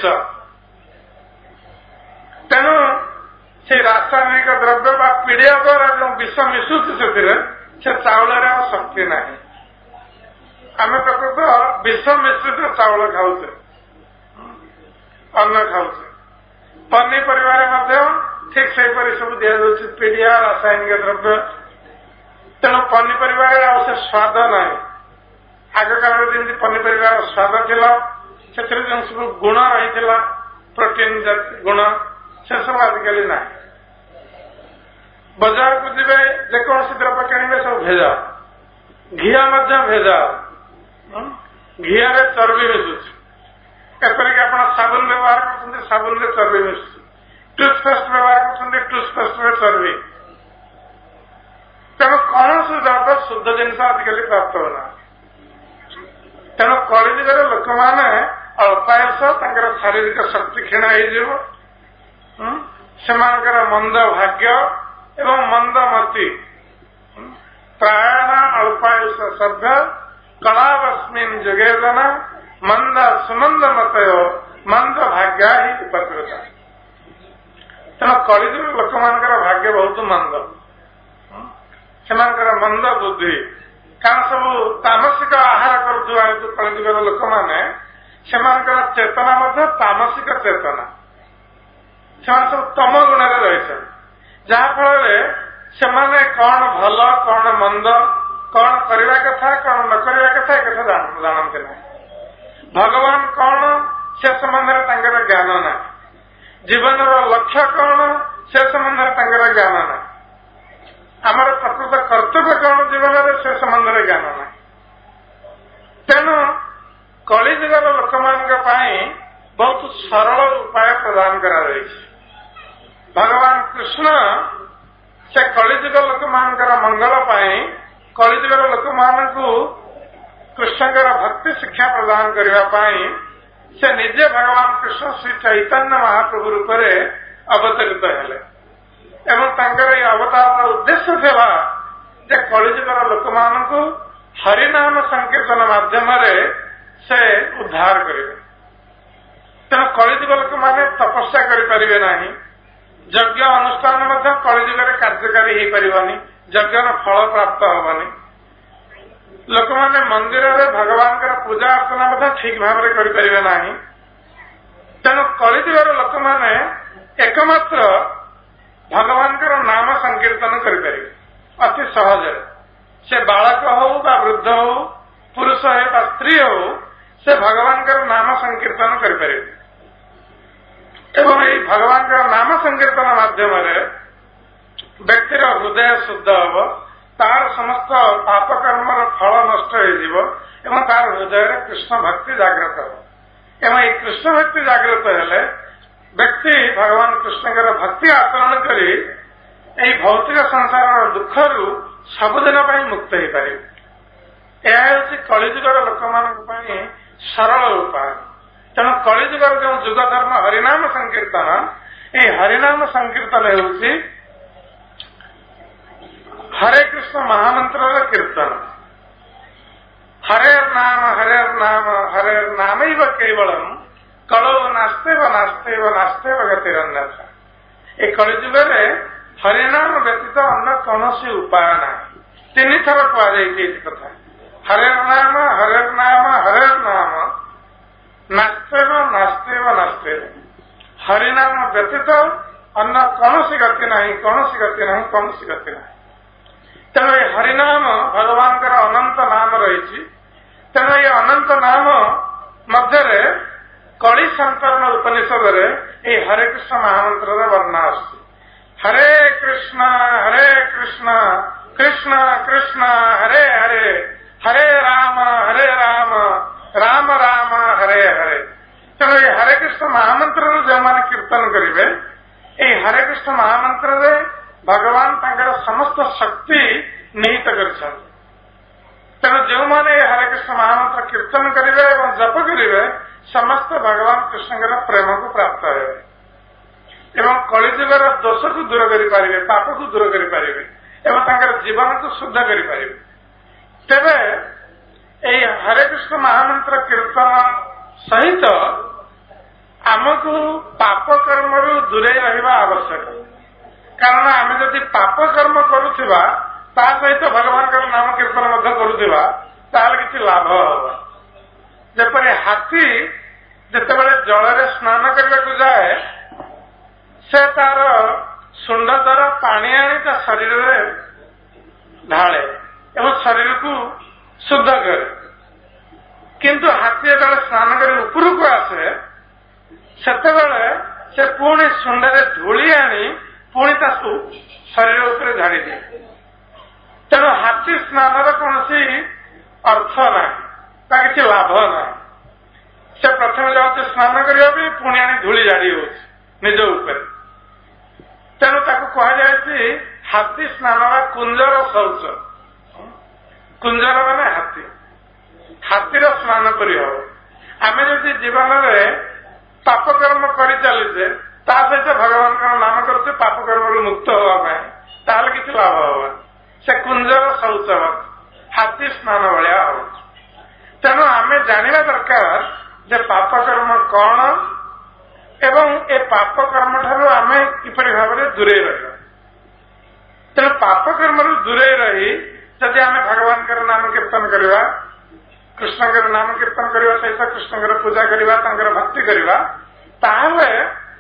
तेणु से रासायनिक द्रव्य बा पीड़िया द्वारा जो विष मिशुची से चाउल शक्ति ना आम प्रकृत विष मिश्रित चाउल खाऊे अन्न खाऊे पनीपरिया ठीक से सब दि जाऊँ पीड़िया रासायनिक द्रव्य तेणु पनीपरिया से स्वाद ना आग काल जमी पनीपरिया स्वाद थिला से सब गुण रही प्रोटीन गुण से सब आजिकल ना बाजार को जीवे जेकोसी द्रव्य किणे सब भेजा घिया भेजा घिया चर्बी मिशुची एपरिक आप साबुन व्यवहार कर साबुन में चर्बी मिशुची टूथपेस्ट व्यवहार कर टूथपेस्ट में चर्बी तेणु कौन से द्रव्य शुद्ध जिनस आजिकल प्राप्त होना तेणु कलिजुगे लोक मैंने अल्पायुष शारीरिक शक्ति क्षीण हो मंद भाग्य एवं मंद मति प्रायण अल्पायुष सभ्य कलावस्मिन जुगे जना मंद सुमंद मतयो मंद भाग्य ही उपकृता तेणु कलिजुग लोक मान भाग्य बहुत मंद से मंद बुद्धि कारण सब तामसिक आहार कर कलिजुगर लोक मैंने चेतना तामसिक चेतना से सब तम गुण रही जहाँफल से कौन भल कौन मंद कौन करने कथा कौन न करने कथा एक जानते ना भगवान कौन ସେ ସମ୍ବନ୍ଧରେ ତାଙ୍କର ଜ୍ଞାନ ନାହିଁ, ଜୀବନର ଲକ୍ଷ୍ୟ କଣ ସେ ସମ୍ବନ୍ଧରେ ତାଙ୍କର ଜ୍ଞାନ ନାହିଁ, ଆମର ପ୍ରକୃତ କର୍ତ୍ତବ୍ୟ କଣ ଜୀବନରେ ସେ ସମ୍ବନ୍ଧରେ ଜ୍ଞାନ ନାହିଁ। ତେଣୁ କଳିଯୁଗର ଲୋକମାନଙ୍କ ପାଇଁ ବହୁତ ସରଳ ଉପାୟ ପ୍ରଦାନ କରାଯାଇଛି। ଭଗବାନ କୃଷ୍ଣ ସେ କଳିଯୁଗ ଲୋକମାନଙ୍କର ମଙ୍ଗଳ ପାଇଁ କଳିଯୁଗର ଲୋକମାନଙ୍କୁ କୃଷ୍ଣଙ୍କର ଭକ୍ତି ଶିକ୍ଷା ପ୍ରଦାନ କରିବା ପାଇଁ ସେ ନିଜେ ଭଗବାନ କୃଷ୍ଣ ଶ୍ରୀ ଚୈତନ୍ୟ ମହାପ୍ରଭୁ ରୂପରେ ଅବତରିତ ହେଲେ ଏବଂ ତାଙ୍କର ଏହି ଅବତାରର ଉଦ୍ଦେଶ୍ୟ ଥିଲା ଯେ କଳିଯୁଗର ଲୋକମାନଙ୍କୁ ହରିନାମ ସଂକୀର୍ତ୍ତନ ମାଧ୍ୟମରେ ସେ ଉଦ୍ଧାର କରିବେ। ତେଣୁ କଳିଯୁଗ ଲୋକମାନେ ତପସ୍ୟା କରିପାରିବେ ନାହିଁ, ଯଜ୍ଞ ଅନୁଷ୍ଠାନ ମଧ୍ୟ କଳିଯୁଗରେ କାର୍ଯ୍ୟକାରୀ ହେଇପାରିବନି, ଯଜ୍ଞର ଫଳ ପ୍ରାପ୍ତ ହେବନି। ଲୋକମାନେ ମନ୍ଦିରରେ ଭଗବାନଙ୍କର ପୂଜା ଅର୍ଚ୍ଚନା ମଧ୍ୟ ଠିକ ଭାବରେ କରିପାରିବେ ନାହିଁ। ତେଣୁ କଳିଯୁଗର ଲୋକମାନେ ଏକମାତ୍ର ଭଗବାନଙ୍କର ନାମ ସଂକୀର୍ତ୍ତନ କରିପାରିବେ ଅତି ସହଜରେ। ସେ ବାଳକ ହଉ ବା ବୃଦ୍ଧ ହଉ, ପୁରୁଷ ହେଉ ବା ସ୍ତ୍ରୀ ହଉ, ସେ ଭଗବାନଙ୍କର ନାମ ସଂକୀର୍ତ୍ତନ କରିପାରିବେ ଏବଂ ଏହି ଭଗବାନଙ୍କର ନାମ ସଂକୀର୍ତ୍ତନ ମାଧ୍ୟମରେ ବ୍ୟକ୍ତିର ହୃଦୟ ଶୁଦ୍ଧ ହେବ, ତାର ସମସ୍ତ ପାପ କର୍ମର ଫଳ ନଷ୍ଟ ହେଇଯିବ ଏବଂ ତାର ହୃଦୟରେ କୃଷ୍ଣ ଭକ୍ତି ଜାଗ୍ରତ ହେବ। ଏବଂ ଏହି କୃଷ୍ଣ ଭକ୍ତି ଜାଗ୍ରତ ହେଲେ ବ୍ୟକ୍ତି ଭଗବାନ କୃଷ୍ଣଙ୍କର ଭକ୍ତି ଆଚରଣ କରି ଏହି ଭୌତିକ ସଂସାରର ଦୁଃଖରୁ ସବୁଦିନ ପାଇଁ ମୁକ୍ତ ହେଇପାରିବେ। ଏହା ହେଉଛି କଳିଯୁଗର ଲୋକମାନଙ୍କ ପାଇଁ ସରଳ ଉପାୟ। ତେଣୁ କଳିଯୁଗର ଯେଉଁ ଯୁଗ ଧର୍ମ ହରିନାମ ସଂକୀର୍ତ୍ତନ, ଏହି ହରିନାମ ସଂକୀର୍ତ୍ତନ ହେଉଛି ହରେ କୃଷ୍ଣ ମହାମନ୍ତ୍ରର କୀର୍ତ୍ତନ। ହରେର୍ ନାମ ହରେର୍ ନାମ ହରେର୍ ନାମୈବ କେବଳମ୍ କଳୋ ନାସ୍ତେବ ନାସ୍ତେବ ନାସ୍ତେବ ଗତିରନ୍ୟଥା। ଏ କଳିଯୁଗରେ ହରିନାମ ବ୍ୟତୀତ ଅନ୍ୟ କୌଣସି ଉପାୟ ନାହିଁ। ତିନିଥର କୁହାଯାଇଛି ଏ କଥା। ହରେର୍ ନାମ ହରେର୍ ନାମ ହରେର୍ ନାମ ନାସ୍ତେବ ନାସ୍ତେବ ନାସ୍ତେବ। ହରିନାମ ବ୍ୟତୀତ ଅନ୍ୟ କୌଣସି ଗତି ନାହିଁ, କୌଣସି ଗତି ନାହିଁ, କୌଣସି ଗତି ନାହିଁ। ତେଣୁ ଏ ହରିନାମ ଭଗବାନଙ୍କର ଅନନ୍ତ ନାମ ରହିଛି। ତେଣୁ ଏ ଅନନ୍ତ ନାମ ମଧ୍ୟରେ କଳି ସନ୍ତରଣ ଉପନିଷଦରେ ଏହି ହରେ କୃଷ୍ଣ ମହାମନ୍ତ୍ରର ବର୍ଣ୍ଣନା ଆସୁଛି। ହରେ କୃଷ୍ଣ ହରେ କୃଷ୍ଣ କୃଷ୍ଣ କୃଷ୍ଣ ହରେ ହରେ ହରେ ରାମ ହରେ ରାମ ରାମ ରାମ ହରେ ହରେ। ତେଣୁ ଏହି ହରେ କୃଷ୍ଣ ମହାମନ୍ତ୍ରର ଯେଉଁମାନେ କୀର୍ତ୍ତନ କରିବେ, ଏହି ହରେ କୃଷ୍ଣ ମହାମନ୍ତ୍ରରେ ଭଗବାନ ତାଙ୍କର ସମସ୍ତ ଶକ୍ତି ନିହିତ କରିଛନ୍ତି। ତେଣୁ ଯେଉଁମାନେ ଏହି ହରେ କୃଷ୍ଣ ମହାମନ୍ତ୍ର କୀର୍ତ୍ତନ କରିବେ ଏବଂ ଜପ କରିବେ, ସମସ୍ତେ ଭଗବାନ କୃଷ୍ଣଙ୍କର ପ୍ରେମକୁ ପ୍ରାପ୍ତ ହେବେ ଏବଂ କଳିଯୁଗର ଦୋଷକୁ ଦୂର କରିପାରିବେ, ପାପକୁ ଦୂର କରିପାରିବେ ଏବଂ ତାଙ୍କର ଜୀବନକୁ ଶୁଦ୍ଧ କରିପାରିବେ। ତେବେ ଏହି ହରେ କୃଷ୍ଣ ମହାମନ୍ତ୍ର କୀର୍ତ୍ତନ ସହିତ ଆମକୁ ପାପ କର୍ମରୁ ଦୂରେଇ ରହିବା ଆବଶ୍ୟକ। କାରଣ ଆମେ ଯଦି ପାପ କର୍ମ କରୁଥିବା, ତା ସହିତ ଭଗବାନଙ୍କର ନାମ କୀର୍ତ୍ତନ ମଧ୍ୟ କରୁଥିବା, ତାହେଲେ କିଛି ଲାଭ ହବ। ଯେପରି ହାତୀ ଯେତେବେଳେ ଜଳରେ ସ୍ନାନ କରିବାକୁ ଯାଏ, ସେ ତାର ଶୁଣ୍ଡ ଦ୍ୱାରା ପାଣି ଆଣି ତା ଶରୀରରେ ଢାଳେ ଏବଂ ଶରୀରକୁ ଶୁଦ୍ଧ କରେ। କିନ୍ତୁ ହାତୀ ଯେତେବେଳେ ସ୍ନାନ କରି ଉପରକୁ ଆସେ, ସେତେବେଳେ ସେ ପୁଣି ଶୁଣ୍ଡରେ ଧୂଳି ଆଣି ପୁଣି ତା ଶରୀର ଉପରେ ଝାଡ଼ିଦିଏ। ତେଣୁ ହାତୀ ସ୍ନାନର କୌଣସି ଅର୍ଥ ନାହିଁ, ତା କିଛି ଲାଭ ନାହିଁ। ସେ ପ୍ରଥମେ ଯାଉଛି ସ୍ନାନ କରିବା ପାଇଁ, ପୁଣି ଆଣି ଧୂଳି ଝାଡ଼ି ହେଉଛି ନିଜ ଉପରେ। ତେଣୁ ତାକୁ କୁହାଯାଇଛି ହାତୀ ସ୍ନାନ ବା କୁଞ୍ଜର ଶୌଚ। କୁଞ୍ଜର ମାନେ ହାତୀ, ହାତୀର ସ୍ନାନ କରି ହବ। ଆମେ ଯଦି ଜୀବନରେ ପାପ କର୍ମ କରି ଚାଲିଛେ, ତା ସହିତ ଭଗବାନଙ୍କର ନାମ କରୁଛେ ପାପ କର୍ମରୁ ମୁକ୍ତ ହେବା ପାଇଁ, ତାହେଲେ କିଛି ଲାଭ ହବନି। ସେ କୁଞ୍ଜର ଶୌଚ, ହାତୀ ସ୍ନାନ ଭଳିଆ ହଉଛି। ତେଣୁ ଆମେ ଜାଣିବା ଦରକାର ଯେ ପାପ କର୍ମ କଣ ଏବଂ ଏ ପାପ କର୍ମ ଠାରୁ ଆମେ କିପରି ଭାବରେ ଦୂରେଇ ରହିବା। ତେଣୁ ପାପ କର୍ମରୁ ଦୂରେଇ ରହି ଯଦି ଆମେ ଭଗବାନଙ୍କର ନାମ କୀର୍ତ୍ତନ କରିବା, କୃଷ୍ଣଙ୍କର ନାମ କୀର୍ତ୍ତନ କରିବା ସହିତ କୃଷ୍ଣଙ୍କର ପୂଜା କରିବା, ତାଙ୍କର ଭକ୍ତି କରିବା, ତାହେଲେ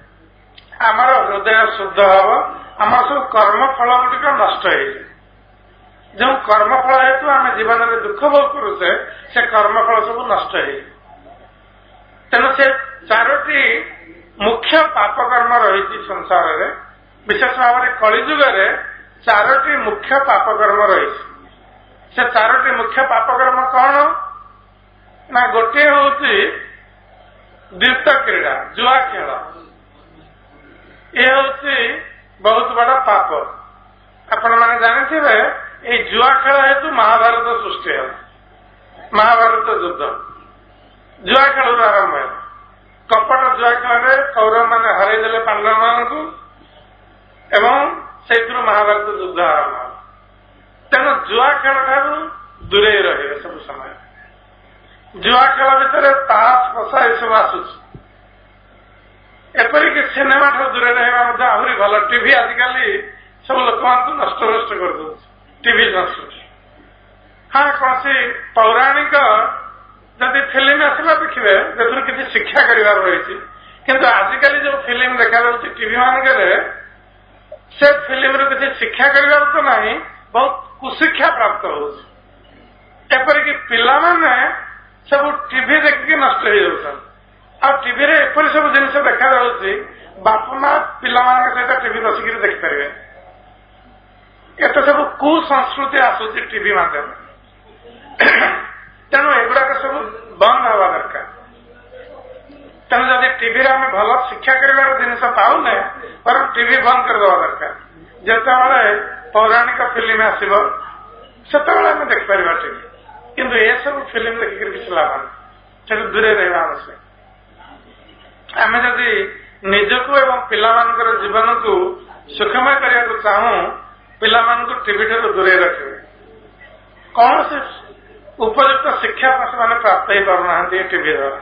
ଆମର ହୃଦୟ ଶୁଦ୍ଧ ହବ, ଆମର ସବୁ କର୍ମଫଳ ଗୁଡ଼ିକ ନଷ୍ଟ ହେଇଯିବ। ଯେଉଁ କର୍ମଫଳ ହେତୁ ଆମେ ଜୀବନରେ ଦୁଃଖ ଭୋଗ କରୁଛେ, ସେ କର୍ମଫଳ ସବୁ ନଷ୍ଟ ହେଇଯିବ। ତେଣୁ ସେ ଚାରୋଟି ମୁଖ୍ୟ ପାପକର୍ମ ରହିଛି ସଂସାରରେ, ବିଶେଷ ଭାବରେ କଳିଯୁଗରେ ଚାରୋଟି ମୁଖ୍ୟ ପାପକର୍ମ ରହିଛି। ସେ ଚାରୋଟି ମୁଖ୍ୟ ପାପକର୍ମ କଣ ନା, ଗୋଟିଏ ହଉଛି ଦ୍ୱୈତ କ୍ରୀଡ଼ା, ଜୁଆ ଖେଳ। ଏ ହଉଛି ବହୁତ ବଡ ପାପ। ଆପଣମାନେ ଜାଣିଥିବେ ଏଇ ଜୁଆ ଖେଳ ହେତୁ ମହାଭାରତ ସୃଷ୍ଟି ହେଲା। ମହାଭାରତ ଯୁଦ୍ଧ ଜୁଆ ଖେଳରୁ ଆରମ୍ଭ ହେଲା। କପଟ ଜୁଆ ଖେଳରେ କୌରବମାନେ ହରାଇ ଦେଲେ ପାଣ୍ଡବମାନଙ୍କୁ ଏବଂ ସେଇଥିରୁ ମହାଭାରତ ଯୁଦ୍ଧ ଆରମ୍ଭ ହେଲା। ତେଣୁ ଜୁଆ ଖେଳ ଠାରୁ ଦୂରେଇ ରହିବେ ସବୁ ସମୟ। ଜୁଆ ଖେଳ ଭିତରେ ତାସ ପଶା ଏସବୁ ଆସୁଛି। ଏପରିକି ସିନେମା ଠାରୁ ଦୂରରେ ରହିବା ମଧ୍ୟ ଆହୁରି ଭଲ। ଟିଭି ଆଜିକାଲି ସବୁ ଲୋକମାନଙ୍କୁ ନଷ୍ଟଭ୍ରଷ୍ଟ କରିଦେଉଛି, ଟିଭି ସଂସ୍କୃତି। ହଁ, କୌଣସି ପୌରାଣିକ ଯଦି ଫିଲ୍ମ ଆସିଲା ଦେଖିବେ, ସେଥିରୁ କିଛି ଶିକ୍ଷା କରିବାର ରହିଛି। କିନ୍ତୁ ଆଜିକାଲି ଯୋଉ ଫିଲ୍ମ ଦେଖାଯାଉଛି ଟିଭି ମାନଙ୍କରେ, ସେ ଫିଲ୍ମରୁ କିଛି ଶିକ୍ଷା କରିବାର ତ ନାହିଁ, ବହୁତ କୁଶିକ୍ଷା ପ୍ରାପ୍ତ ହଉଛି। ଏପରିକି ପିଲାମାନେ ସବୁ ଟିଭି ଦେଖିକି ନଷ୍ଟ ହେଇଯାଉଛନ୍ତି। ଆଉ ଟିଭିରେ ଏପରି ସବୁ ଜିନିଷ ଦେଖାଯାଉଛି, ବାପା ମା ପିଲାମାନଙ୍କ ସହିତ ଟିଭି ବସିକିରି ଦେଖିପାରିବେ। ଏତେ ସବୁ କୁସଂସ୍କୃତି ଆସୁଛି ଟିଭି ମାଧ୍ୟମରେ। ତେଣୁ ଏଗୁଡାକ ସବୁ ବନ୍ଦ ହବା ଦରକାର। ତେଣୁ ଯଦି ଟିଭିରେ ଆମେ ଭଲ ଶିକ୍ଷା କରିବାର ଜିନିଷ ପାଉନେ, ବରଂ ଟିଭି ବନ୍ଦ କରିଦେବା ଦରକାର। ଯେତେବେଳେ ପୌରାଣିକ ଫିଲ୍ମ ଆସିବ ସେତେବେଳେ ଆମେ ଦେଖିପାରିବା ଟିଭି। କିନ୍ତୁ ଏସବୁ ଫିଲ୍ମ ଦେଖିକିରି କିଛି ଲାଭ ନାହିଁ, ସେଠୁ ଦୂରେଇ ରହିବା ଆବଶ୍ୟକ। ଆମେ ଯଦି ନିଜକୁ ଏବଂ ପିଲାମାନଙ୍କର ଜୀବନକୁ ସୁଖମୟ କରିବାକୁ ଚାହୁଁ, ପିଲାମାନଙ୍କୁ ଟିଭି ଠାରୁ ଦୂରେଇ ରଖିବେ। କୌଣସି ଉପଯୁକ୍ତ ଶିକ୍ଷା ସେମାନେ ପ୍ରାପ୍ତ ହେଇପାରୁନାହାନ୍ତି ଟିଭି ଦ୍ୱାରା।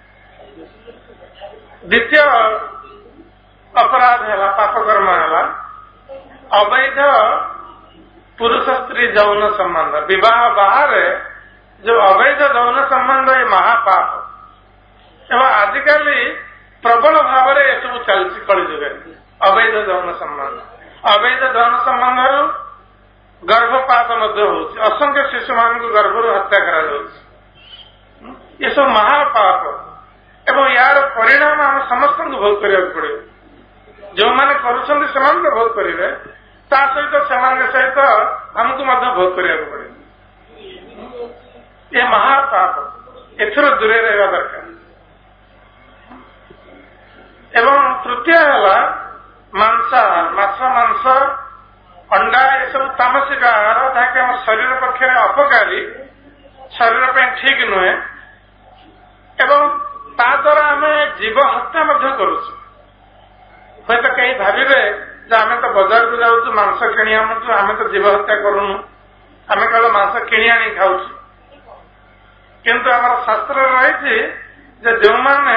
ଦ୍ୱିତୀୟ ଅପରାଧ ହେଲା, ପାପକର୍ମ ହେଲା ଅବୈଧ ପୁରୁଷ ସ୍ତ୍ରୀ ଯୌନ ସମ୍ବନ୍ଧ। ବିବାହ ବାହାରେ ଯୋଉ ଅବୈଧ ଯୌନ ସମ୍ବନ୍ଧ, ଏ ମହାପାପ। ଏବଂ ଆଜିକାଲି ପ୍ରବଳ ଭାବରେ ଏସବୁ ଚାଲିଛି କଳିଯୁଗରେ। ଅବୈଧ ଯୌନ ସମ୍ବନ୍ଧ, ଅବୈଧ ଯୌନ ସମ୍ବନ୍ଧରୁ ଗର୍ଭପାତ ମଧ୍ୟ ହଉଛି। ଅସଂଖ୍ୟ ଶିଶୁମାନଙ୍କୁ ଗର୍ଭରୁ ହତ୍ୟା କରାଯାଉଛି। ଏସବୁ ମହାପାପ ଏବଂ ଏହାର ପରିଣାମ ଆମେ ସମସ୍ତଙ୍କୁ ଭୋଗ କରିବାକୁ ପଡିବ। ଯୋଉମାନେ କରୁଛନ୍ତି ସେମାନେ ତ ଭୋଗ କରିବେ, ତା ସହିତ ସେମାନଙ୍କ ସହିତ ଆମକୁ ମଧ୍ୟ ଭୋଗ କରିବାକୁ ପଡିବ। ଏ ମହାପାପ, ଏଥିରୁ ଦୂରେଇ ରହିବା ଦରକାର। ଏବଂ ତୃତୀୟ ହେଲା ମାଂସାହାର, ମାଛ ମାଂସ ଅଣ୍ଡା ଏସବୁ ତାମସିକ ଆହାର, ଯାହାକି ଆମ ଶରୀର ପକ୍ଷରେ ଅପକାରୀ, ଶରୀର ପାଇଁ ଠିକ ନୁହେଁ। ଏବଂ ତା ଦ୍ୱାରା ଆମେ ଜୀବ ହତ୍ୟା ମଧ୍ୟ କରୁଛୁ। ହୁଏତ କେହି ଭାବିବେ ଯେ ଆମେ ତ ବଜାରକୁ ଯାଉଛୁ, ମାଂସ କିଣି ଆଣୁଛୁ, ଆମେ ତ ଜୀବ ହତ୍ୟା କରୁନୁ, ଆମେ କେବଳ ମାଂସ କିଣି ଆଣି ଖାଉଛୁ। କିନ୍ତୁ ଆମର ଶାସ୍ତ୍ରରେ ରହିଛି ଯେ ଯେଉଁମାନେ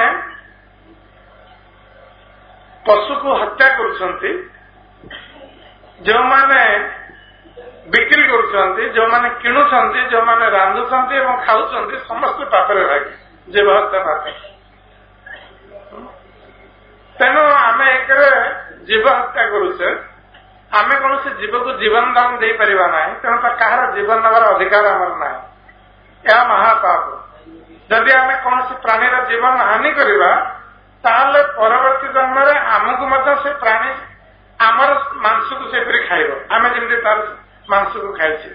ପଶୁକୁ ହତ୍ୟା କରୁଛନ୍ତି, ଯେଉଁମାନେ ବିକ୍ରି କରୁଛନ୍ତି, ଯେଉଁମାନେ କିଣୁଛନ୍ତି, ଯେଉଁମାନେ ରାନ୍ଧୁଛନ୍ତି ଏବଂ ଖାଉଛନ୍ତି, ସମସ୍ତେ ପାପରେ ଭାଗି, ଜୀବ ହତ୍ୟା ପାପ। ତେଣୁ ଆମେ ଏକରେ ଜୀବ ହତ୍ୟା କରୁଛେ, ଆମେ କୌଣସି ଜୀବକୁ ଜୀବନ ଦାନ ଦେଇପାରିବା ନାହିଁ। ତେଣୁ ତ କାହାର ଜୀବନ ନେବାର ଅଧିକାର ଆମର ନାହିଁ। ଏହା ମହାପାପ। ଯଦି ଆମେ କୌଣସି ପ୍ରାଣୀର ଜୀବନ ହାନି କରିବା, ତାହେଲେ ପରବର୍ତ୍ତୀ ଜନ୍ମରେ ଆମକୁ ମଧ୍ୟ ସେ ପ୍ରାଣୀ ଆମର ମାଂସକୁ ସେପରି ଖାଇବ, ଆମେ ଯେମିତି ତାର ମାଂସକୁ ଖାଇଛେ।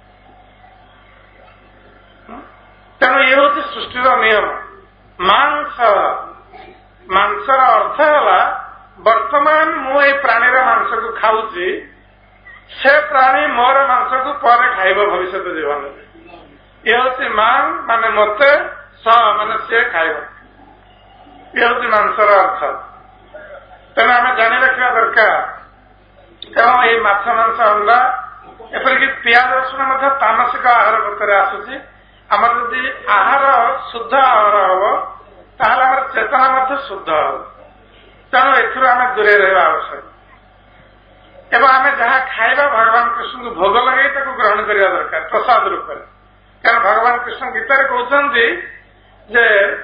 ତେଣୁ ଇଏ ହଉଛି ସୃଷ୍ଟିର ନିୟମ। ମାଂସ, ମାଂସର ଅର୍ଥ ହେଲା ବର୍ତ୍ତମାନ ମୁଁ ଏଇ ପ୍ରାଣୀର ମାଂସକୁ ଖାଉଛି, ସେ ପ୍ରାଣୀ ମୋର ମାଂସକୁ ପରେ ଖାଇବ ଭବିଷ୍ୟତ ଜୀବନରେ। ଇଏ ହଉଛି ମାଂ ମାନେ ମତେ, ସ ମାନେ ସେ ଖାଇବ। ଇଏ ହଉଛି ମାଂସର ଅର୍ଥ। ତେଣୁ ଆମେ ଜାଣି ରଖିବା ଦରକାର। ତେଣୁ ଏଇ ମାଛ ମାଂସ ଅଣ୍ଡା ଏପରିକି ପିଆଜ ରସୁଣ ମଧ୍ୟ ତାମସିକ ଆହାର ଭିତରେ ଆସୁଛି। ଆମର ଯଦି ଆହାର ଶୁଦ୍ଧ ଆହାର ହବ, ତାହେଲେ ଆମର ଚେତନା ମଧ୍ୟ ଶୁଦ୍ଧ ହବ। ତେଣୁ ଏଥିରୁ ଆମେ ଦୂରେଇ ରହିବା ଆବଶ୍ୟକ। ଏବଂ ଆମେ ଯାହା ଖାଇବା ଭଗବାନ କୃଷ୍ଣଙ୍କୁ ଭୋଗ ଲଗେଇ ତାକୁ ଗ୍ରହଣ କରିବା ଦରକାର ପ୍ରସାଦ ରୂପରେ। କାରଣ ଭଗବାନ କୃଷ୍ଣ ଗୀତାରେ କହୁଛନ୍ତି ଯେ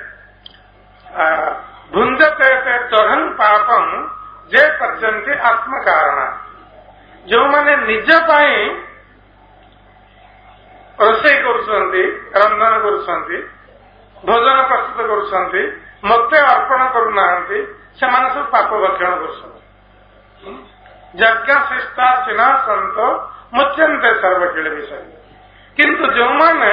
ଭୁଞ୍ଜତେ ତରହଂ ପାପଂ ଯେ ପର୍ଯ୍ୟନ୍ତି ଆତ୍ମକାରଣ। ଯେଉଁମାନେ ନିଜ ପାଇଁ ରୋଷେଇ କରୁଛନ୍ତି, ରନ୍ଧନ କରୁଛନ୍ତି, ଭୋଜନ ପ୍ରସ୍ତୁତ କରୁଛନ୍ତି, ମତେ ଅର୍ପଣ କରୁନାହାନ୍ତି ସେମାନେ ସବୁ ପାପ ଭକ୍ଷଣ କରୁଛନ୍ତି। ଯଜ୍ଞ ଶିଷ୍ଟା ଚିହ୍ନା ସନ୍ତ ମୁଚ୍ୟନ୍ତେ ସର୍ବକିଳ ବିଷୟ। କିନ୍ତୁ ଯେଉଁମାନେ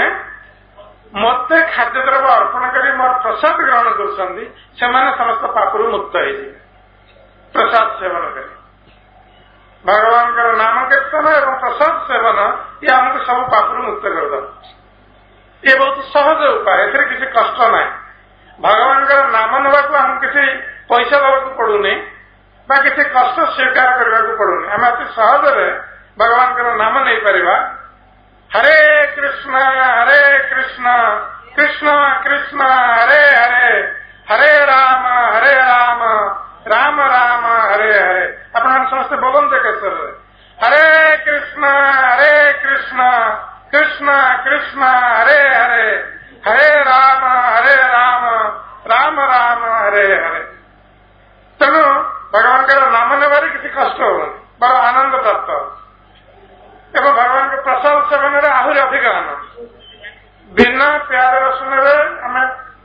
ମତେ ଖାଦ୍ୟଦ୍ରବ୍ୟ ଅର୍ପଣ କରି ମୋର ପ୍ରସାଦ ଗ୍ରହଣ କରୁଛନ୍ତି ସେମାନେ ସମସ୍ତ ପାପରୁ ମୁକ୍ତ ହେଇଯିବେ ପ୍ରସାଦ ସେବନ କରି। ଭଗବାନଙ୍କର ନାମ କୀର୍ତ୍ତନ ଏବଂ ପ୍ରସାଦ ସେବନ ଇଏ ଆମକୁ ସବୁ ପାପରୁ ମୁକ୍ତ କରିଦେବ। ଇଏ ବହୁତ ସହଜ ଉପାୟ, ଏଥିରେ କିଛି କଷ୍ଟ ନାହିଁ। ଭଗବାନଙ୍କର ନାମ ନେବାକୁ ଆମକୁ କିଛି ପଇସା ଦେବାକୁ ପଡୁନି ବା କିଛି କଷ୍ଟ ସ୍ୱୀକାର କରିବାକୁ ପଡୁନି। ଆମେ ଅତି ସହଜରେ ଭଗବାନଙ୍କର ନାମ ନେଇପାରିବା। ହରେ କୃଷ୍ଣ ହରେ କୃଷ୍ଣ କୃଷ୍ଣ କୃଷ୍ଣ ହରେ ହରେ ହରେ ରାମ ହରେ ରାମ ରାମ ରାମ ହରେ ହରେ। ଆପଣମାନେ ସମସ୍ତେ ବୋଲନ୍ତୁ କେଶରରେ ହରେ କୃଷ୍ଣ ହରେ କୃଷ୍ଣ କୃଷ୍ଣ କୃଷ୍ଣ ହରେ ହରେ ହରେ ରାମ ହରେ ରାମ ରାମ ରାମ ହରେ ହରେ। ତେଣୁ ଭଗବାନଙ୍କର ନାମ ନେବାରେ କିଛି କଷ୍ଟ ହବନି, ବଡ଼ ଆନନ୍ଦ ପ୍ରାପ୍ତ ହେବ ଏବଂ ଭଗବାନଙ୍କ ପ୍ରସାଦ ସେବନରେ ଆହୁରି ଅଧିକ ଆନନ୍ଦ। ବିନା ପିଆଜ ରସୁଣରେ ଆମେ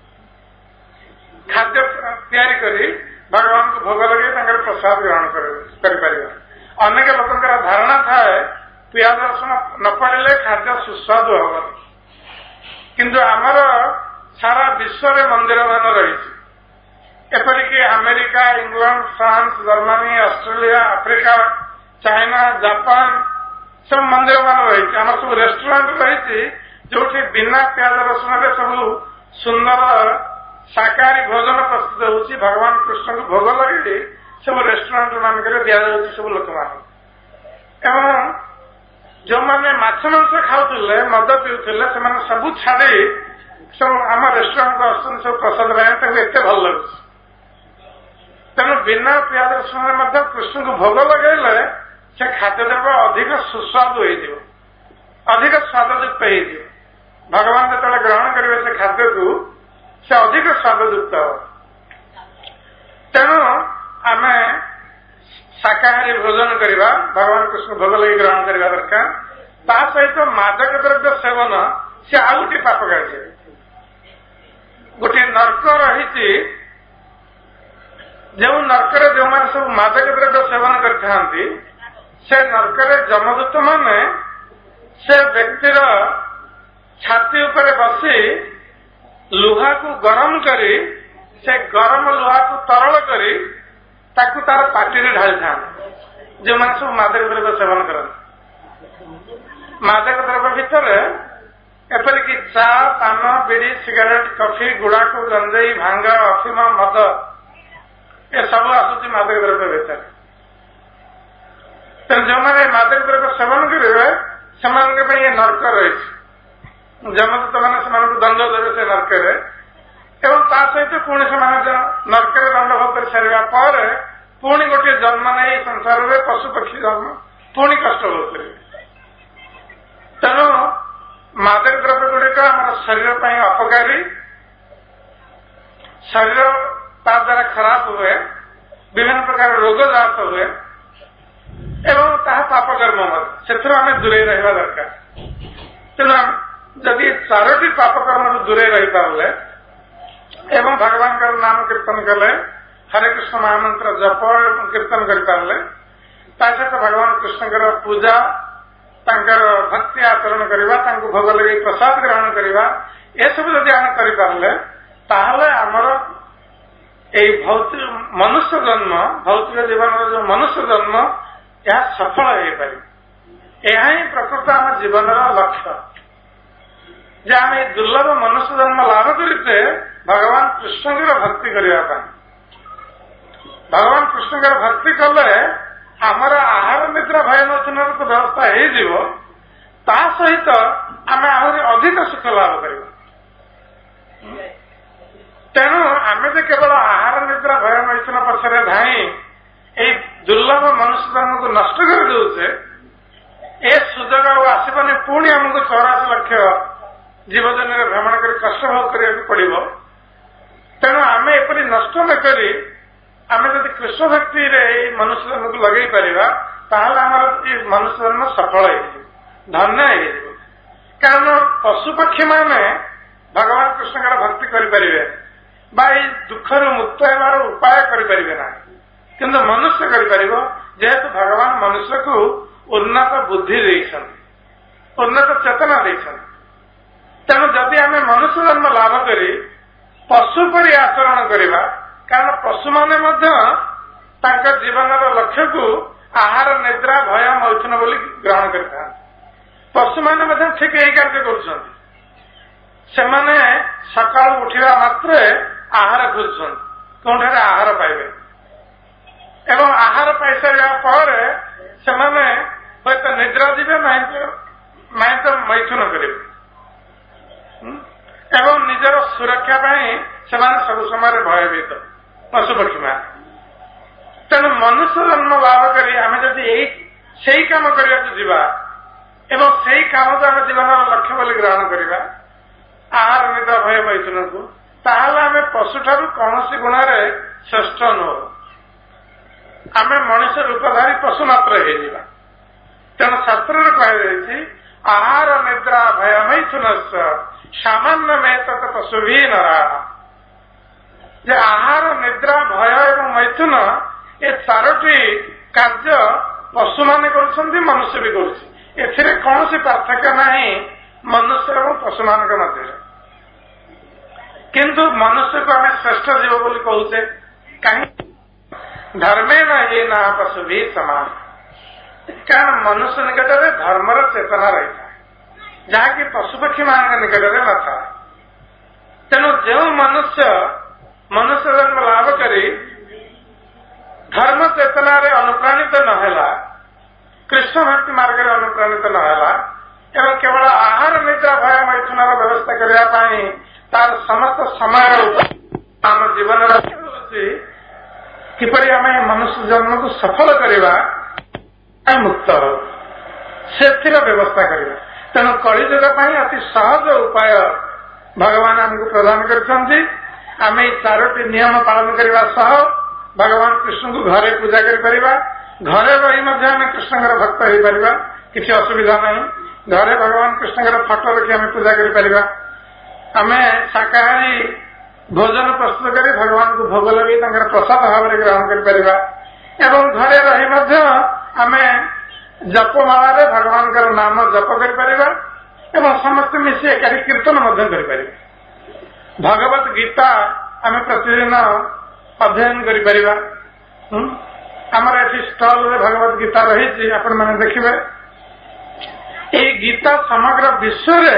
ଖାଦ୍ୟ ତିଆରି କରି ଭଗବାନଙ୍କୁ ଭୋଗ ଲଗେଇ ତାଙ୍କର ପ୍ରସାଦ ଗ୍ରହଣ କରିପାରିବା। ଅନେକ ଲୋକଙ୍କର ଧାରଣା ଥାଏ ପିଆଜ ରସୁଣ ନ ପଡ଼ିଲେ ଖାଦ୍ୟ ସୁସ୍ୱାଦୁ ହେବନି, କିନ୍ତୁ ଆମର ସାରା ବିଶ୍ୱରେ ମନ୍ଦିର ମାନ ରହିଛି। ଏପରିକି America, England, France, Germany, Australia, Africa, China, Japan ସବୁ ମନ୍ଦିର ମାନ ରହିଛି। ଆମର ସବୁ ରେଷ୍ଟୁରାଣ୍ଟ ରହିଛି ଯୋଉଠି ବିନା ପିଆଜ ରସୁଣରେ ସବୁ ସୁନ୍ଦର ଶାକାହାରୀ ଭୋଜନ ପ୍ରସ୍ତୁତ ହେଉଛି। ଭଗବାନ କୃଷ୍ଣଙ୍କୁ ଭୋଗ ଲଗେଇ ସବୁ ରେଷ୍ଟୁରାଣ୍ଟ ମାନଙ୍କରେ ଦିଆଯାଉଛି ସବୁ ଲୋକମାନଙ୍କୁ। ଏବଂ ଯୋଉମାନେ ମାଛ ମାଂସ ଖାଉଥିଲେ, ମଦ ପିଉଥିଲେ, ସେମାନେ ସବୁ ଛାଡି ସବୁ ଆମ ରେଷ୍ଟୁରାଣ୍ଟକୁ ଆସୁଛନ୍ତି ସବୁ ପ୍ରସାଦ ପାଇଁ, ତାଙ୍କୁ ଏତେ ଭଲ ଲାଗୁଛି। ତେଣୁ ବିନା ପିଆଜ ରସୁଣରେ ମଧ୍ୟ କୃଷ୍ଣଙ୍କୁ ଭୋଗ ଲଗେଇଲେ ସେ ଖାଦ୍ୟଦ୍ରବ୍ୟ ଅଧିକ ସୁସ୍ୱାଦୁ ହେଇଯିବ, ଅଧିକ ସ୍ୱାଦଯୁକ୍ତ ହେଇଯିବ। ଭଗବାନ ଯେତେବେଳେ ଗ୍ରହଣ କରିବେ ସେ ଖାଦ୍ୟକୁ ସେ ଅଧିକ ସ୍ୱାଦଯୁକ୍ତ ହେବ। ତେଣୁ ଆମେ ଶାକାହାରୀ ଭୋଜନ କରିବା, ଭଗବାନ କୃଷ୍ଣ ଭୋଗ ଲାଗି ଗ୍ରହଣ କରିବା ଦରକାର। ତା ସହିତ ମାଦକ ଦ୍ରବ୍ୟ ସେବନ ସେ ଆଉ ଗୋଟିଏ ପାପ କାର୍ଯ୍ୟ। ଗୋଟିଏ ନର୍କ ରହିଛି, ଯେଉଁ ନର୍କରେ ଯେଉଁମାନେ ସବୁ ମାଦକ ଦ୍ରବ୍ୟ ସେବନ କରିଥାନ୍ତି ସେ ନର୍କରେ ଯମଦୂତ ମାନେ ସେ ବ୍ୟକ୍ତିର ଛାତି ଉପରେ ବସି ଲୁହାକୁ ଗରମ କରି ସେ ଗରମ ଲୁହାକୁ ତରଳ କରି ତାକୁ ତାର ପାଟିରେ ଢାଳିଥାନ୍ତି। ଯେଉଁମାନେ ସବୁ ମାଦକ ଦ୍ରବ୍ୟ ସେବନ କରନ୍ତି, ମାଦକ ଦ୍ରବ୍ୟ ଭିତରେ ଏପରିକି ଚା, ପାନ, ବିଡ଼ି, ସିଗାରେଟ, କଫି, ଗୁଡାଖୁ, ଗଞ୍ଜେଇ, ଭାଙ୍ଗ, ଅଫିମ, ମଦ ଏସବୁ ଆସୁଛି ମାଦକ ଦ୍ରବ୍ୟ ଭିତରେ। ତେଣୁ ଯେଉଁମାନେ ମାଦକ ଦ୍ରବ୍ୟ ସେବନ କରିବେ ସେମାନଙ୍କ ପାଇଁ ଏ ନର୍କ ରହିଛି। ଯମଦୂତ ମାନେ ସେମାନଙ୍କୁ ଦଣ୍ଡ ଦେବେ ସେ ନର୍କରେ, ଏବଂ ତା ସହିତ ପୁଣି ସେମାନେ ନର୍କରେ ଦଣ୍ଡ ଭୋଗ କରି ସାରିବା ପରେ ପୁଣି ଗୋଟିଏ ଜନ୍ମ ନେଇ ସଂସାରରେ ପଶୁ ପକ୍ଷୀ ଜନ୍ମ ପୁଣି କଷ୍ଟ ଭୋଗ କରିବେ। ତେଣୁ ମାଦକ ଦ୍ରବ୍ୟ ଗୁଡିକ ଆମର ଶରୀର ପାଇଁ ଅପକାରୀ, ଶରୀର ତା ଦ୍ୱାରା ଖରାପ ହୁଏ, ବିଭିନ୍ନ ପ୍ରକାର ରୋଗ ଜାତ ହୁଏ ଏବଂ ତାହା ପାପ କର୍ମ ମଧ୍ୟ, ସେଥିରୁ ଆମେ ଦୂରେଇ ରହିବା ଦରକାର। ତେଣୁ ଯଦି ଚାରୋଟି ପାପ କର୍ମରୁ ଦୂରେଇ ରହିପାରିଲେ ଏବଂ ଭଗବାନଙ୍କର ନାମ କୀର୍ତ୍ତନ କଲେ, ହରେ କୃଷ୍ଣ ମହାମନ୍ତ୍ର ଜପ ଏବଂ କୀର୍ତ୍ତନ କରିପାରିଲେ, ତା ସହିତ ଭଗବାନ କୃଷ୍ଣଙ୍କର ପୂଜା, ତାଙ୍କର ଭକ୍ତି ଆଚରଣ କରିବା, ତାଙ୍କୁ ଭୋଗ ଲଗେଇ ପ୍ରସାଦ ଗ୍ରହଣ କରିବା, ଏସବୁ ଯଦି ଆମେ କରିପାରିଲେ ତାହେଲେ ଆମର ଏଇ ଭୌତିକ ମନୁଷ୍ୟ ଜନ୍ମ, ଭୌତିକ ଜୀବନର ଯୋଉ ମନୁଷ୍ୟ ଜନ୍ମ ଏହା ସଫଳ ହେଇପାରିବ। ଏହା ହିଁ ପ୍ରକୃତ ଆମ ଜୀବନର ଲକ୍ଷ୍ୟ, ଯେ ଆମେ ଏଇ ଦୁର୍ଲଭ ମନୁଷ୍ୟ ଜନ୍ମ ଲାଭ କରିଛେ ଭଗବାନ କୃଷ୍ଣଙ୍କର ଭକ୍ତି କରିବା ପାଇଁ। ଭଗବାନ କୃଷ୍ଣଙ୍କର ଭକ୍ତି କଲେ ଆମର ଆହାର ନିଦ୍ରା ଭୟନୋଚନର ତ ବ୍ୟବସ୍ଥା ହେଇଯିବ, ତା ସହିତ ଆମେ ଆହୁରି ଅଧିକ ସୁଖ ଲାଭ କରିବା। ତେଣୁ ଆମେ ଯେ କେବଳ ଆହାର ନିଦ୍ରା ଭୟନୋଚନ ପଛରେ ଧାଇଁ ଏଇ ଦୁର୍ଲଭ ମନୁଷ୍ୟ ଜନ୍ମକୁ ନଷ୍ଟ କରିଦେଉଛେ, ଏ ସୁଯୋଗ ଆଉ ଆସିବନି। ପୁଣି ଆମକୁ ଚଉରାଶୀ ଲକ୍ଷ ଜୀବଜନରେ ଭ୍ରମଣ କରି କଷ୍ଟ ଭୋଗ କରିବାକୁ ପଡିବ। ତେଣୁ ଆମେ ଏପରି ନଷ୍ଟ ନ କରି ଆମେ ଯଦି କୃଷ୍ଣ ଭକ୍ତିରେ ଏଇ ମନୁଷ୍ୟ ଜନ୍ମକୁ ଲଗେଇ ପାରିବା ତାହେଲେ ଆମର ଏଇ ମନୁଷ୍ୟ ଜନ୍ମ ସଫଳ ହେଇଯିବ, ଧନ୍ୟ ହେଇଯିବ। କାରଣ ପଶୁ ପକ୍ଷୀ ମାନେ ଭଗବାନ କୃଷ୍ଣଙ୍କର ଭକ୍ତି କରିପାରିବେ, ବା ଏଇ ଦୁଃଖରୁ ମୁକ୍ତ ହେବାର ଉପାୟ କରିପାରିବେ ନାହିଁ, କିନ୍ତୁ ମନୁଷ୍ୟ କରିପାରିବ। ଯେହେତୁ ଭଗବାନ ମନୁଷ୍ୟକୁ ଉନ୍ନତ ବୁଦ୍ଧି ଦେଇଛନ୍ତି, ଉନ୍ନତ ଚେତନା ଦେଇଛନ୍ତି, ତେଣୁ ଯଦି ଆମେ ମନୁଷ୍ୟ ଜନ୍ମ ଲାଭ କରି ପଶୁ ପରି ଆଚରଣ କରିବା, କାରଣ ପଶୁମାନେ ମଧ୍ୟ ତାଙ୍କ ଜୀବନର ଲକ୍ଷ୍ୟକୁ ଆହାର, ନିଦ୍ରା, ଭୟ, ମୈଥୁନ ବୋଲି ଗ୍ରହଣ କରିଥାନ୍ତି। ପଶୁମାନେ ମଧ୍ୟ ଠିକ ଏହି କାର୍ଯ୍ୟ କରୁଛନ୍ତି। ସେମାନେ ସକାଳୁ ଉଠିବା ମାତ୍ରେ ଆହାର ଖୋଜୁଛନ୍ତି, କେଉଁଠାରେ ଆହାର ପାଇବେ, ଏବଂ ଆହାର ପାଇସାରିବା ପରେ ସେମାନେ ହୁଏତ ନିଦ୍ରା ଯିବେ, ନାହିଁ ନାହିଁ ତ ମୈଥୁନ କରିବେ, ଏବଂ ନିଜର ସୁରକ୍ଷା ପାଇଁ ସେମାନେ ସବୁ ସମୟରେ ଭୟଭୀତ ପଶୁପକ୍ଷୀମାନେ। ତେଣୁ ମନୁଷ୍ୟ ଜନ୍ମ ଲାଭ କରି ଆମେ ଯଦି ଏଇ ସେଇ କାମ କରିବାକୁ ଯିବା ଏବଂ ସେଇ କାମକୁ ଆମେ ଜୀବନର ଲକ୍ଷ୍ୟ ବୋଲି ଗ୍ରହଣ କରିବା, ଆହାର, ନିଦ୍ରା, ଭୟ, ମୈଥୁନକୁ, ତାହେଲେ ଆମେ ପଶୁଠାରୁ କୌଣସି ଗୁଣରେ ଶ୍ରେଷ୍ଠ ନୁହଁ। ଆମେ ମଣିଷ ରୂପଧାରୀ ପଶୁ ମାତ୍ର ହେଇଯିବା। ତେଣୁ ଶାସ୍ତ୍ରରେ କୁହାଯାଇଛି ଆହାର, ନିଦ୍ରା, ଭୟ, ମୈଥୁନ ସାମାନ୍ୟ ମେତତ ପଶୁ ବି ନରା, ଯେ ଆହାର, ନିଦ୍ରା, ଭୟ ଏବଂ ମୈଥୁନ ଏ ଚାରୋଟି କାର୍ଯ୍ୟ ପଶୁମାନେ କରୁଛନ୍ତି, ମନୁଷ୍ୟ ବି କରୁଛି। ଏଥିରେ କୌଣସି ପାର୍ଥକ୍ୟ ନାହିଁ ମନୁଷ୍ୟ ଏବଂ ପଶୁମାନଙ୍କ ମଧ୍ୟରେ। କିନ୍ତୁ ମନୁଷ୍ୟକୁ ଆମେ ଶ୍ରେଷ୍ଠ ଜୀବ ବୋଲି କହୁଛେ, କାହିଁକି? ଧର୍ମେ ନା ଇଏ ନା ପଶୁ ବି ସମାନ, କାରଣ ମନୁଷ୍ୟ ନିକଟରେ ଧର୍ମର ଚେତନା ରହିଥାଏ, ଯାହାକି ପଶୁପକ୍ଷୀ ମାନଙ୍କ ନିକଟରେ ନଥାଏ। ତେଣୁ ଯେଉଁ ମନୁଷ୍ୟ ମନୁଷ୍ୟ ଜନ୍ମ ଲାଭ କରି ଧର୍ମ ଚେତନାରେ ଅନୁପ୍ରାଣିତ ନ ହେଲା, କୃଷ୍ଣ ଭକ୍ତି ମାର୍ଗରେ ଅନୁପ୍ରାଣିତ ନ ହେଲା, ଏବଂ କେବଳ ଆହାର, ନିଦ୍ରା, ଭୟ, ମୈଥୁନର ବ୍ୟବସ୍ଥା କରିବା ପାଇଁ ତାର ସମସ୍ତ ସମୟର ଆମ ଜୀବନର ହେଉଛି କିପରି ଆମେ ମନୁଷ୍ୟ ଜନ୍ମକୁ ସଫଳ କରିବା, ମୁକ୍ତ ସେଥିର ବ୍ୟବସ୍ଥା କରିବା। ତେଣୁ କଳିଯୁଗ ପାଇଁ ଅତି ସହଜ ଉପାୟ ଭଗବାନ ଆମକୁ ପ୍ରଦାନ କରିଛନ୍ତି। ଆମେ ଏଇ ଚାରୋଟି ନିୟମ ପାଳନ କରିବା ସହ ଭଗବାନ କୃଷ୍ଣଙ୍କୁ ଘରେ ପୂଜା କରିପାରିବା। ଘରେ ରହି ମଧ୍ୟ ଆମେ କୃଷ୍ଣଙ୍କର ଭକ୍ତ ହେଇପାରିବା, କିଛି ଅସୁବିଧା ନାହିଁ। ଘରେ ଭଗବାନ କୃଷ୍ଣଙ୍କର ଫଟୋ ରଖି ଆମେ ପୂଜା କରିପାରିବା। ଆମେ ଶାକାହାରୀ ଭୋଜନ ପ୍ରସ୍ତୁତ କରି ଭଗବାନଙ୍କୁ ଭୋଗ ଲଗେଇ ତାଙ୍କର ପ୍ରସାଦ ଭାବରେ ଗ୍ରହଣ କରିପାରିବା, ଏବଂ ଘରେ ରହି ମଧ୍ୟ ଆମେ ଜପମାଳାରେ ଭଗବାନଙ୍କର ନାମ ଜପ କରିପାରିବା, ଏବଂ ସମସ୍ତେ ମିଶି ଏକାଠି କୀର୍ତ୍ତନ ମଧ୍ୟ କରିପାରିବା। ଭଗବତ ଗୀତା ଆମେ ପ୍ରତିଦିନ ଅଧ୍ୟୟନ କରିପାରିବା। ଆମର ଏଠି ଷ୍ଟଲରେ ଭଗବତ ଗୀତା ରହିଛି, ଆପଣମାନେ ଦେଖିବେ। ଏହି ଗୀତା ସମଗ୍ର ବିଶ୍ୱରେ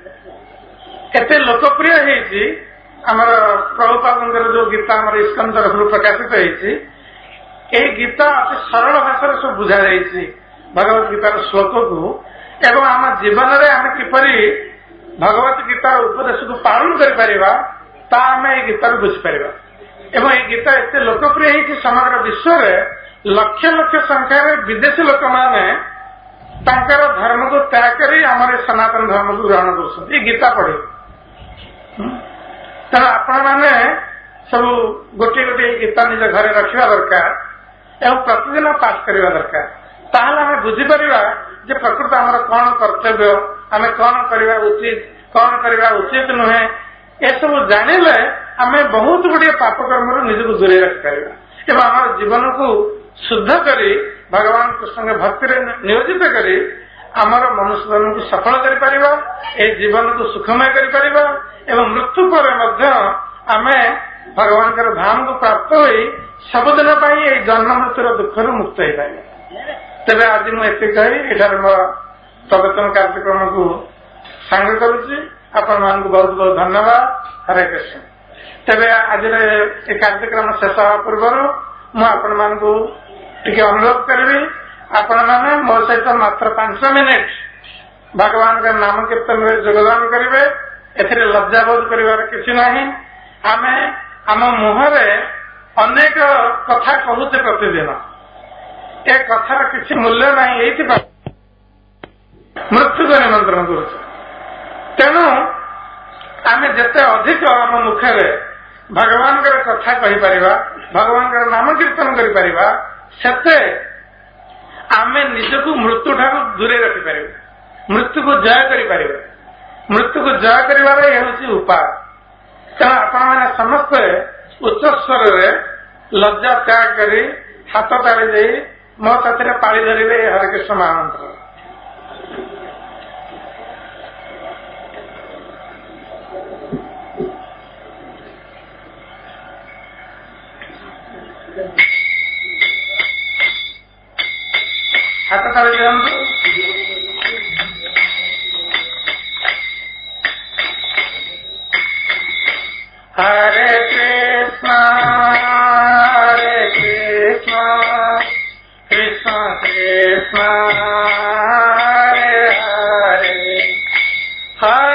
ଏତେ ଲୋକପ୍ରିୟ ହେଇଛି। ଆମର ପ୍ରଭୁପାଦଙ୍କର ଯୋଉ ଗୀତା ଆମର ଇସ୍କନ ତରଫରୁ ପ୍ରକାଶିତ ହେଇଛି, ଏହି ଗୀତା ଅତି ସରଳ ଭାଷାରେ ସବୁ ବୁଝାଯାଇଛି ଭଗବତ ଗୀତାର ଶ୍ଲୋକକୁ, ଏବଂ ଆମ ଜୀବନରେ ଆମେ କିପରି ଭଗବତ ଗୀତାର ଉପଦେଶକୁ ପାଳନ କରିପାରିବା ତାହା ଆମେ ଏହି ଗୀତାରୁ ବୁଝିପାରିବା। ଏବଂ ଏହି ଗୀତା ଏତେ ଲୋକପ୍ରିୟ ହେଇଛି ସମଗ୍ର ବିଶ୍ୱରେ ଲକ୍ଷ ଲକ୍ଷ ସଂଖ୍ୟାରେ ବିଦେଶୀ ଲୋକମାନେ ତାଙ୍କର ଧର୍ମକୁ ତ୍ୟାଗ କରି ଆମର ଏ ସନାତନ ଧର୍ମକୁ ଗ୍ରହଣ କରୁଛନ୍ତି ଏହି ଗୀତା ପଢି। ତେଣୁ ଆପଣମାନେ ସବୁ ଗୋଟିଏ ଗୋଟିଏ ଗୀତା ନିଜ ଘରେ ରଖିବା ଦରକାର ଏବଂ ପ୍ରତିଦିନ ପାଠ କରିବା ଦରକାର। ତାହେଲେ ଆମେ ବୁଝିପାରିବା ଯେ ପ୍ରକୃତ ଆମର କଣ କର୍ତ୍ତବ୍ୟ, ଆମେ କଣ କରିବା ଉଚିତ, କଣ କରିବା ଉଚିତ ନୁହେଁ। ଏସବୁ ଜାଣିଲେ ଆମେ ବହୁତ ଗୁଡିଏ ପାପ କର୍ମରୁ ନିଜକୁ ଦୂରେଇ ରଖିପାରିବା ଏବଂ ଆମର ଜୀବନକୁ ଶୁଦ୍ଧ କରି ଭଗବାନ କୃଷ୍ଣଙ୍କ ଭକ୍ତିରେ ନିୟୋଜିତ କରି ଆମର ମନୁଷ୍ୟ ଜନ୍ମକୁ ସଫଳ କରିପାରିବା, ଏହି ଜୀବନକୁ ସୁଖମୟ କରିପାରିବା ଏବଂ ମୃତ୍ୟୁ ପରେ ମଧ୍ୟ ଆମେ ଭଗବାନଙ୍କର ଧାମକୁ ପ୍ରାପ୍ତ ହୋଇ ସବୁଦିନ ପାଇଁ ଏହି ଜନ୍ମ ମୃତ୍ୟୁର ଦୁଃଖରୁ ମୁକ୍ତ ହେଇପାରିବା। ତେବେ ଆଜି ମୁଁ ଏତିକି କହି ଏଠାରେ ମୋ ପ୍ରବଚନ କାର୍ଯ୍ୟକ୍ରମକୁ ସାଙ୍ଗ କରୁଛି। ଆପଣମାନଙ୍କୁ ବହୁତ ବହୁତ ଧନ୍ୟବାଦ। ହରେ କୃଷ୍ଣ। ତେବେ ଆଜିର ଏ କାର୍ଯ୍ୟକ୍ରମ ଶେଷ ହେବା ପୂର୍ବରୁ ମୁଁ ଆପଣମାନଙ୍କୁ ଟିକେ ଅନୁରୋଧ କରିବି, ଆପଣମାନେ ମୋ ସହିତ ମାତ୍ର ପାଞ୍ଚ ମିନିଟ ଭଗବାନଙ୍କ ନାମ କୀର୍ତ୍ତନରେ ଯୋଗଦାନ କରିବେ। ଏଥିରେ ଲଜ୍ଜାବୋଧ କରିବାର କିଛି ନାହିଁ। ଆମେ ଆମ ମୁହଁରେ ଅନେକ କଥା କହୁଛେ ପ୍ରତିଦିନ, ଏ କଥାର କିଛି ମୂଲ୍ୟ ନାହିଁ, ଏଇଥିପାଇଁ ମୃତ୍ୟୁକୁ ନିମନ୍ତ୍ରଣ କରୁଛେ। ତେଣୁ ଆମେ ଯେତେ ଅଧିକ ଆମ ମୁଖରେ ଭଗବାନଙ୍କର କଥା କହିପାରିବା, ଭଗବାନଙ୍କର ନାମ କୀର୍ତ୍ତନ କରିପାରିବା, ସେତେ ଆମେ ନିଜକୁ ମୃତ୍ୟୁଠାରୁ ଦୂରେଇ ରଖିପାରିବା, ମୃତ୍ୟୁକୁ ଜୟ କରିପାରିବା। ମୃତ୍ୟୁକୁ ଜୟ କରିବାର ଏ ହେଉଛି ଉପାୟ। ତେଣୁ ଆପଣମାନେ ସମସ୍ତେ ଉଚ୍ଚସ୍ୱରରେ ଲଜ୍ଜା ତ୍ୟାଗ କରି ହାତ ତାଳି ଦେଇ ମୋ ସାଥିରେ ପାଳି ଧରିବେ ଏ ହରେକୃଷ୍ଣ ମହାମନ୍ତ୍ର। ହାତ ତାଳି ଦିଅନ୍ତୁ। ହରେ କୃଷ୍ଣ ହରେ କୃଷ୍ଣ କୃଷ୍ଣ କୃଷ୍ଣ ହରେ ହରେ ହରେ